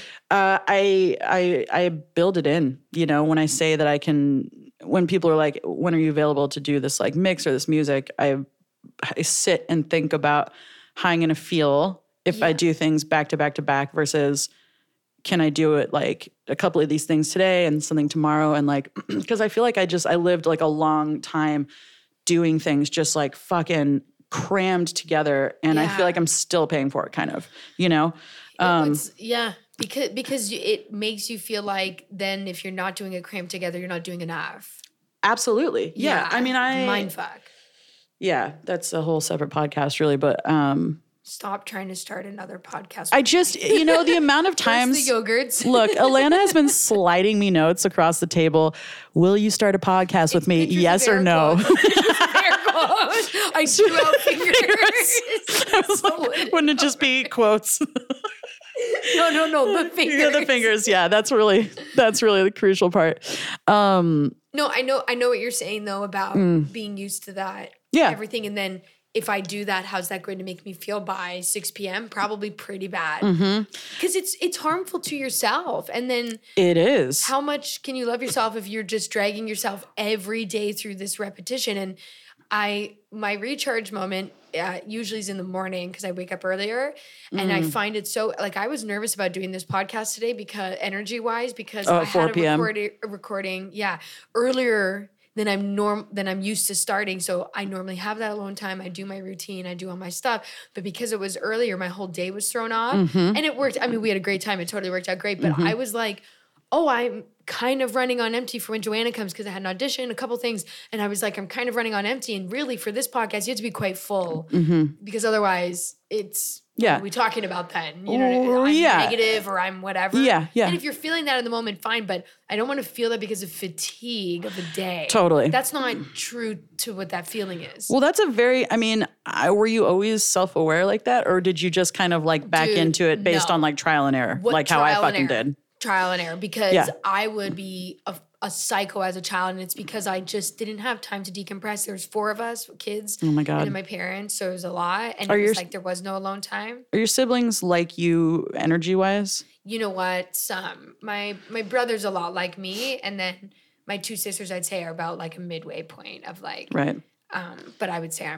I build it in. You know, when I say that I can, when people are like, "When are you available to do this like mix or this music?" I sit and think about how I'm gonna feel if I do things back to back to back versus can I do it like a couple of these things today and something tomorrow? And like, because I feel like I lived like a long time doing things just like fucking crammed together. And I feel like I'm still paying for it kind of, you know? Because it makes you feel like then if you're not doing it crammed together, you're not doing enough. Absolutely. Yeah. I mean, mind fuck. Yeah. That's a whole separate podcast really. But, stop trying to start another podcast. I just, you know, the amount of times. The yogurts. Look, Alana has been sliding me notes across the table. Will you start a podcast with me? Yes or no? I drew out fingers. I was like, wouldn't it just be quotes? No, the fingers. Yeah, the fingers. Yeah, that's really the crucial part. No, I know what you're saying though about being used to that. Yeah. Everything, and then if I do that, how's that going to make me feel by 6 p.m.? Probably pretty bad. Because it's harmful to yourself. And then it is. How much can you love yourself if you're just dragging yourself every day through this repetition? And my recharge moment usually is in the morning because I wake up earlier. And I find it so, like I was nervous about doing this podcast today because energy-wise, because I had a recording earlier than I'm used to starting. So I normally have that alone time. I do my routine. I do all my stuff. But because it was earlier, my whole day was thrown off. And it worked. I mean, we had a great time. It totally worked out great. But I was like, oh, I'm kind of running on empty for when Joanna comes because I had an audition, a couple things. And I was like, I'm kind of running on empty. And really for this podcast, you have to be quite full because otherwise it's... what are we talking about then? You know, I'm negative or I'm whatever. Yeah. And if you're feeling that in the moment, fine. But I don't want to feel that because of fatigue of the day. Totally. That's not true to what that feeling is. Well, that's were you always self-aware like that? Or did you just kind of like back into it based on like trial and error? How I fucking did. Trial and error. Because I would be a psycho as a child, and it's because I just didn't have time to decompress. There was 4 of us, kids. Oh my God. And my parents, so it was a lot. And it was like there was no alone time. Are your siblings like you energy-wise? You know what? My brother's a lot like me, and then my 2 sisters I'd say are about like a midway point of like right. But I would say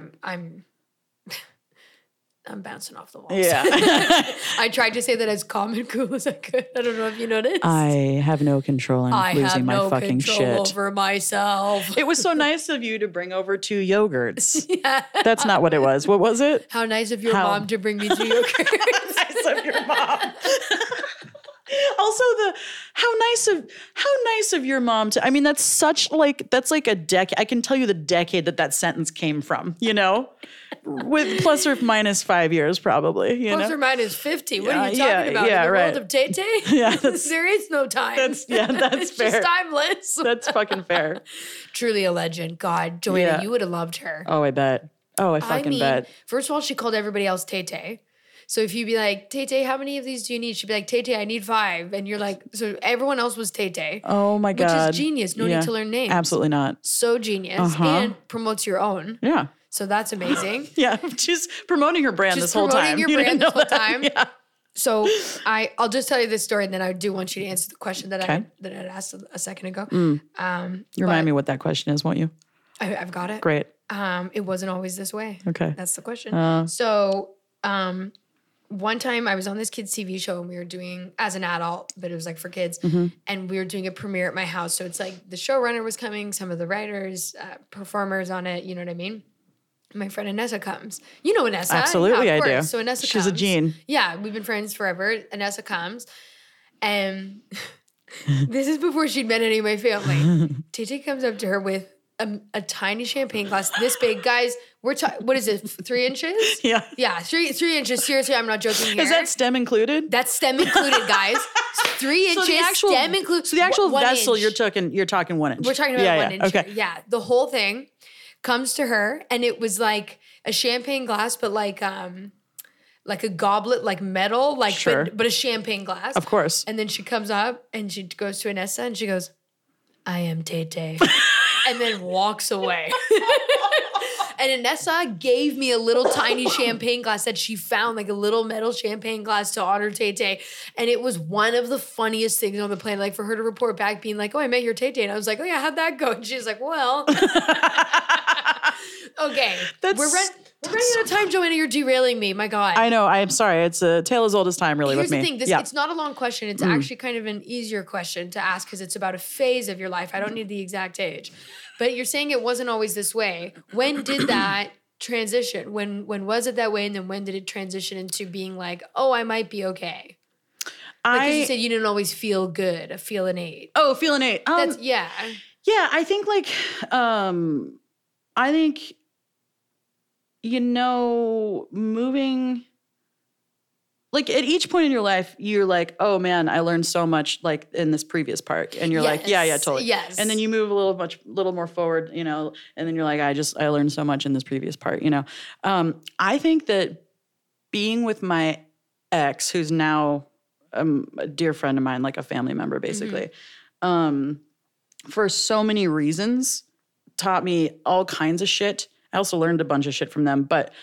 I'm bouncing off the walls. Yeah. I tried to say that as calm and cool as I could. I don't know if you noticed. I have no control. I'm losing my fucking shit. I have no control over myself. It was so nice of you to bring over 2 yogurts. Yeah. That's not what it was. What was it? How nice of your mom to bring me 2 yogurts. Nice of your mom. Also, how nice of your mom to. I mean, that's like a decade. I can tell you the decade that sentence came from. You know, with plus or minus 5 years, probably. You plus know? or minus 50. What are you talking about? In the world of Tay Tay? Yeah, there is no time. That's it's fair. Just timeless. That's fucking fair. Truly a legend. God, Joanna, you would have loved her. Oh, I bet. Oh, I fucking bet. First of all, she called everybody else Tay Tay. So if you'd be like, Tay Tay, how many of these do you need? She'd be like, Tay Tay, I need 5. And you're like, so everyone else was Tay Tay. Oh my God. Which is genius. No need to learn names. Absolutely not. So genius. And promotes your own. Yeah. So that's amazing. Yeah. She's promoting her brand this whole time. Your brand this whole time. Yeah. So I'll just tell you this story, and then I do want you to answer the question that I asked a second ago. Remind me what that question is, won't you? I've got it. Great. It wasn't always this way. Okay. That's the question. One time I was on this kids' TV show and we were doing, as an adult, but it was like for kids, and we were doing a premiere at my house. So it's like the showrunner was coming, some of the writers, performers on it, you know what I mean? My friend Anessa comes. You know Anessa. Absolutely, yeah, I do. So Anessa comes. She's a gene. Yeah, we've been friends forever. Anessa comes. And this is before she'd met any of my family. Tay comes up to her with a tiny champagne glass this big. Guys, we're what is it, 3 inches? Yeah. Yeah, 3 inches. Seriously, I'm not joking here. Is that stem included? That's stem included, guys. 3 inches, stem included. So the actual vessel inch. you're talking 1 inch. We're talking about 1 inch. Okay. Yeah, the whole thing comes to her, and it was like a champagne glass, but like a goblet, like metal, like sure. but a champagne glass. Of course. And then she comes up and she goes to Anessa and she goes, I am Tay Tay. And then walks away. And Anessa gave me a little tiny champagne glass that she found, like a little metal champagne glass to honor Tay Tay. And it was one of the funniest things on the planet. Like for her to report back being like, oh, I met your Tay Tay. And I was like, oh yeah, how'd that go? And she was like, well. Okay. We're running out of time, Joanna. You're derailing me. My God. I know. I'm sorry. It's a tale as old as time, really, Here's with me. the thing. It's not a long question. It's actually kind of an easier question to ask because it's about a phase of your life. I don't need the exact age. But you're saying it wasn't always this way. When did that transition? When was it that way? And then when did it transition into being like, oh, I might be okay? Because you said you didn't always feel good, feel innate. Oh, feel innate. Yeah, I think moving, like at each point in your life, you're like, oh man, I learned so much like in this previous part. And you're like, yeah, totally. Yes. And then you move a little more forward, and then you're like, I learned so much in this previous part, I think that being with my ex, who's now a dear friend of mine, like a family member, basically, for so many reasons, taught me all kinds of shit. I also learned a bunch of shit from them, but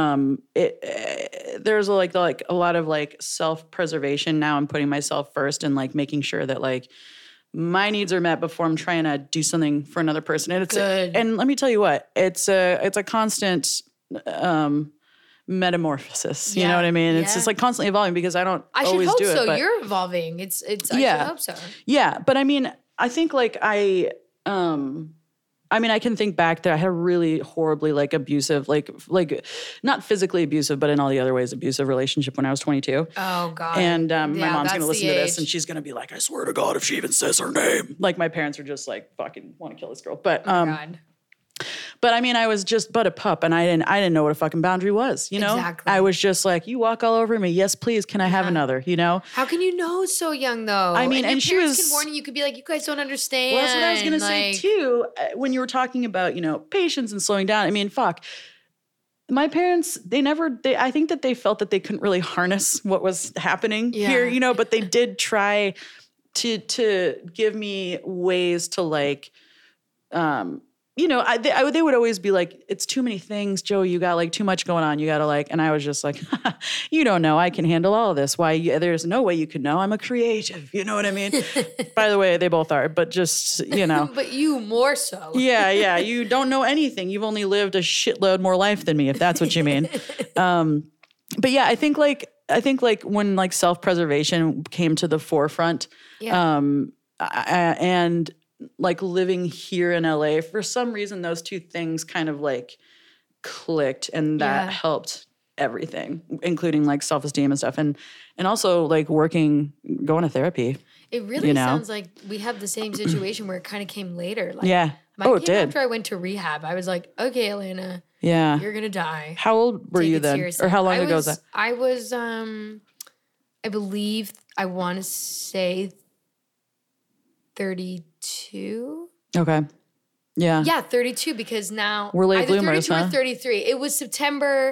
there's like a lot of like self-preservation. Now I'm putting myself first and like making sure that like my needs are met before I'm trying to do something for another person. And and let me tell you what, it's a constant metamorphosis. You know what I mean? It's just like constantly evolving because I always do it. So but you're evolving. I should hope so. Yeah, but I mean, I think like I can think back that I had a really horribly like abusive, like not physically abusive, but in all the other ways abusive relationship when I was 22. Oh God. And my mom's going to listen to this and she's going to be like, I swear to God, if she even says her name. Like my parents are just like, fucking want to kill this girl. But, God. But I mean, I was just but a pup and I didn't know what a fucking boundary was, Exactly. I was just like, you walk all over me. Yes, please. Can I have another, How can you know so young though? I mean, and your she parents was can warn you. You could be like, you guys don't understand. Well, that's what I was going to say too. When you were talking about, patience and slowing down. I mean, fuck. My parents, I think that they felt that they couldn't really harness what was happening here, but they did try to give me ways to like, they would always be like, it's too many things, Joe. You got like too much going on. You got to like, and I was just like, you don't know. I can handle all of this. Why? There's no way you could know. I'm a creative. You know what I mean? By the way, they both are, but just, But you more so. Yeah. You don't know anything. You've only lived a shitload more life than me, if that's what you mean. But yeah, I think like when like self-preservation came to the forefront, and like living here in LA, for some reason, those two things kind of like clicked and that helped everything, including like self-esteem and stuff. And also like going to therapy. It really sounds like we have the same situation where it kind of came later. Like, it did. After I went to rehab, I was like, okay, Elena, you're going to die. How old were you then? Seriously. Or how long ago was that? I was, I believe, I want to say 32. Okay. Yeah. Yeah, 32 because now we're late either bloomers, 32 huh? or 33. It was September.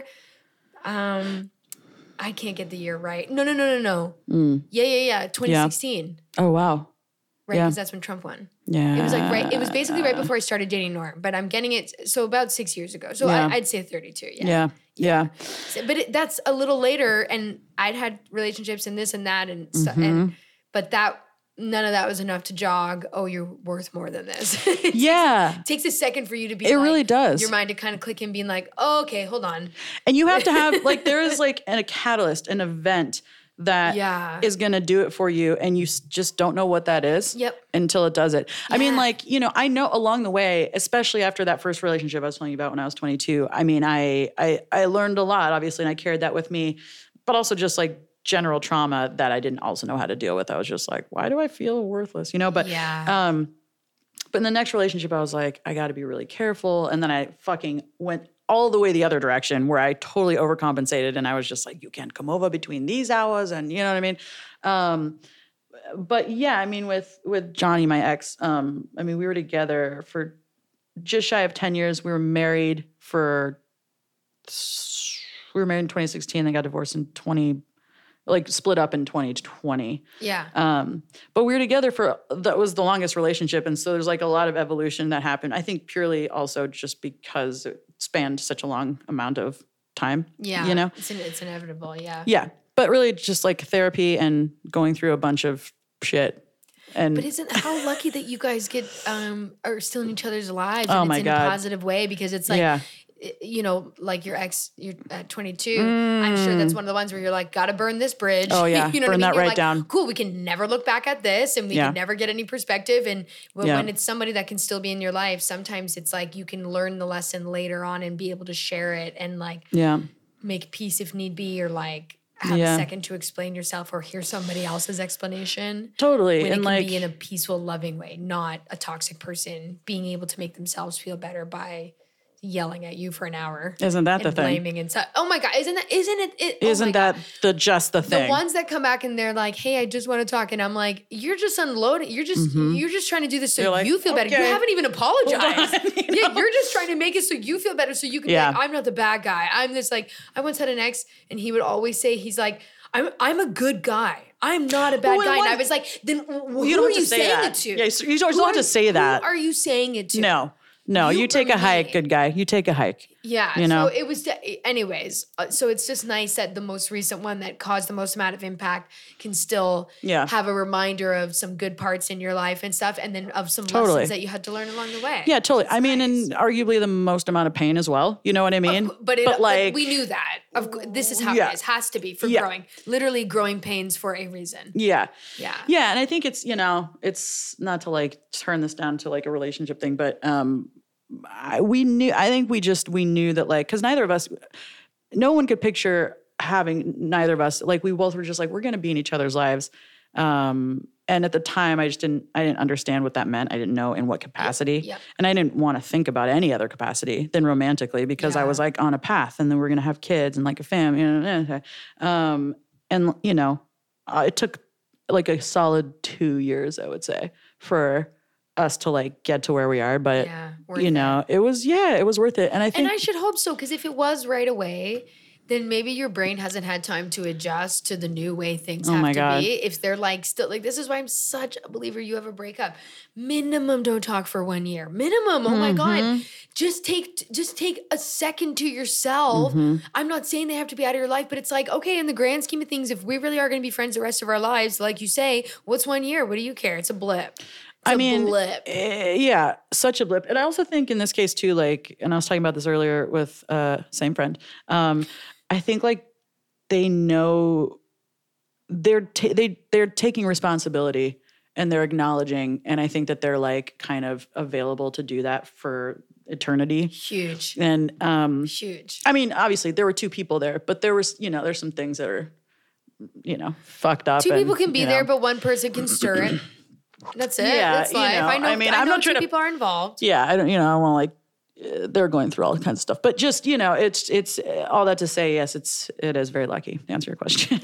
I can't get the year right. No. Yeah. 2016. Oh wow. Right, because that's when Trump won. Yeah. It was like right. It was basically right before I started dating Norm, but I'm getting it so about 6 years ago. So I'd say 32. Yeah. But that's a little later, and I'd had relationships and this and that and stuff, but none of that was enough to jog. Oh, you're worth more than this. It takes a second for you to be. It really does. Your mind to kind of click and being like, oh, okay, hold on. And you have to have like there is like a catalyst, an event that is going to do it for you, and you just don't know what that is until it does it. I mean, like, I know along the way, especially after that first relationship I was telling you about when I was 22, I mean, I learned a lot, obviously, and I carried that with me, but also just like general trauma that I didn't also know how to deal with. I was just like, why do I feel worthless? But but in the next relationship, I was like, I got to be really careful. And then I fucking went all the way the other direction where I totally overcompensated. And I was just like, you can't come over between these hours. And you know what I mean? But yeah, I mean, with Johnny, my ex, I mean, we were together for just shy of 10 years. We were married in 2016. They got divorced in 2018. like split up in 2020. Yeah. But we were together that was the longest relationship. And so there's like a lot of evolution that happened. I think purely also just because it spanned such a long amount of time. Yeah. You know? It's inevitable. Yeah. Yeah. But really just like therapy and going through a bunch of shit. And But isn't how lucky that you guys get are still in each other's lives Oh and my it's in God. a positive way because it's like yeah. you know, like your ex, you're at 22. I'm sure that's one of the ones where you're like, gotta burn this bridge. Oh, yeah. You know Burn what I mean? that You're right like, down. Cool, we can never look back at this and we Yeah. can never get any perspective. And Yeah. when it's somebody that can still be in your life, sometimes it's like you can learn the lesson later on and be able to share it and like Yeah. make peace if need be or like have Yeah. a second to explain yourself or hear somebody else's explanation. Totally. When And it can like, be in a peaceful, loving way, not a toxic person being able to make themselves feel better by yelling at you for an hour. isn't that the and thing? blaming and stuff. Oh my God, isn't it? Isn't that just the thing? the ones that come back and they're like, "Hey, I just want to talk," and I'm like, "You're just unloading. You're just trying to do this so You're like, you feel better. You okay. haven't even apologized. You Yeah, know? you're just trying to make it so you feel better, so you can Yeah. be like, I'm not the bad guy. I'm this like. I once had an ex, and he would always say, he's like, I'm a good guy. I'm not a bad Well, guy. what- And I was like, then who you don't are have to you say saying that. it to? Yeah, you don't have to say that. Who are you saying it to? No, You you take or a hike, me? good guy. You take a hike. Yeah. You know? So it was, anyways. So it's just nice that the most recent one that caused the most amount of impact can still Yeah. have a reminder of some good parts in your life and stuff, and then of some Totally. lessons that you had to learn along the way. Yeah, totally. I mean, nice. and arguably the most amount of pain as well. You know what I mean? But like, we knew that. This is how Yeah. it is. Has to be for Yeah. growing. Literally growing pains for a reason. yeah. Yeah. Yeah, and I think it's, it's not to like turn this down to like a relationship thing, but we knew that like, because neither of us, no one could picture having neither of us, like we both were just like, we're going to be in each other's lives. And at the time I didn't understand what that meant. I didn't know in what capacity. Yep. And I didn't want to think about any other capacity than romantically because I Yeah. was like on a path and then we're going to have kids and like a family. And it took like a solid 2 years, I would say, for us to like get to where we are. But Yeah. it was worth it. And I think And I should hope so, because if it was right away, then maybe your brain hasn't had time to adjust to the new way things have my to God. be. If they're like still like, this is why I'm such a believer. You have a breakup, minimum don't talk for 1 year. Minimum. Oh my God, just take a second to yourself. I'm not saying they have to be out of your life, but it's like, okay, in the grand scheme of things, if we really are going to be friends the rest of our lives, like you say, what's 1 year? What do you care? It's a blip. It's a blip. Yeah, such a blip. And I also think in this case too, like, and I was talking about this earlier with same friend. I think like they know they're taking responsibility and they're acknowledging, and I think that they're like kind of available to do that for eternity. Huge. And Huge. I mean, obviously there were two people there, but there was, there's some things that are, fucked up. Two and, people can be there, but one person can stir it. That's it. Yeah, That's life. I know. I mean, I I'm know not two trying to- people are involved. yeah, I don't, I want to like, they're going through all kinds of stuff, but just, it's all that to say, yes, it is very lucky to answer your question.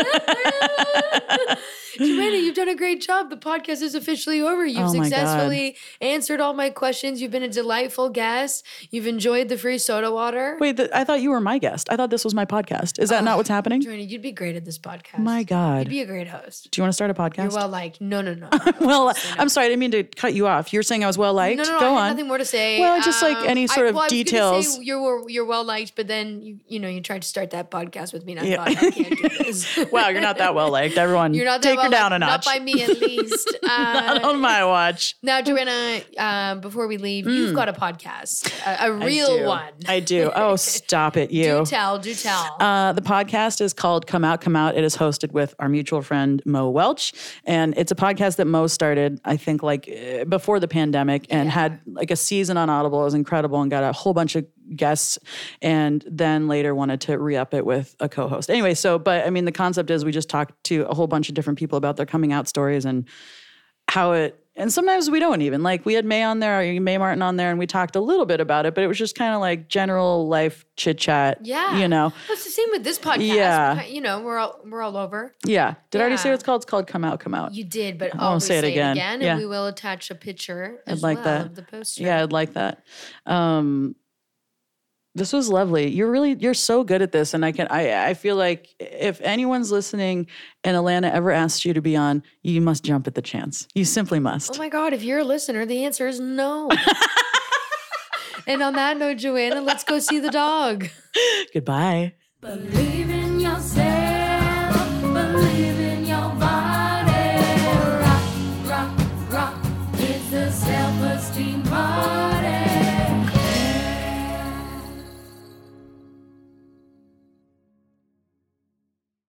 Joanna, you've done a great job. The podcast is officially over. You've Oh my God. successfully answered all my questions. You've been a delightful guest. You've enjoyed the free soda water. Wait, I thought you were my guest. I thought this was my podcast. Is that not what's happening? Joanna, you'd be great at this podcast. My God. You'd be a great host. Do you want to start a podcast? You're well liked. No. Well, I'm sorry. I didn't mean to cut you off. You're saying I was well liked. No, Go I on. have nothing more to say. Well, just like any sort of I was gonna details. say you're well liked, but then you tried to start that podcast with me, and I Yeah. thought I can't do this. Wow, you're not that well liked. Everyone, You're not that take well her down liked, a notch. Not by me, at least. Not on my watch. Now, Joanna, before we leave, you've got a podcast, a I real do. one. I do. Oh, stop it, you. Do tell. The podcast is called Come Out, Come Out. It is hosted with our mutual friend, Mo Welch. And it's a podcast that Mo started, I think, before the pandemic and had like a season on Audible. It was incredible and got a whole bunch of guests and then later wanted to re-up it with a co-host. Anyway, but I mean, the concept is we just talk to a whole bunch of different people about their coming out stories and and sometimes we don't even. Like we had May on there, May Martin on there, and we talked a little bit about it, but it was just kind of like general life chit chat. Yeah. Well, it's the same with this podcast. Yeah. We're all over. Yeah. Did I already say Yeah. what it's called? It's called Come Out, Come Out. You did, but won't always say it again. And Yeah. we will attach a picture as I'd like well that. of the poster. Yeah, I'd like that. This was lovely. You're so good at this. And I feel like if anyone's listening and Alana ever asks you to be on, you must jump at the chance. You simply must. Oh my God, if you're a listener, the answer is no. And on that note, Joanna, let's go see the dog. Goodbye. Believe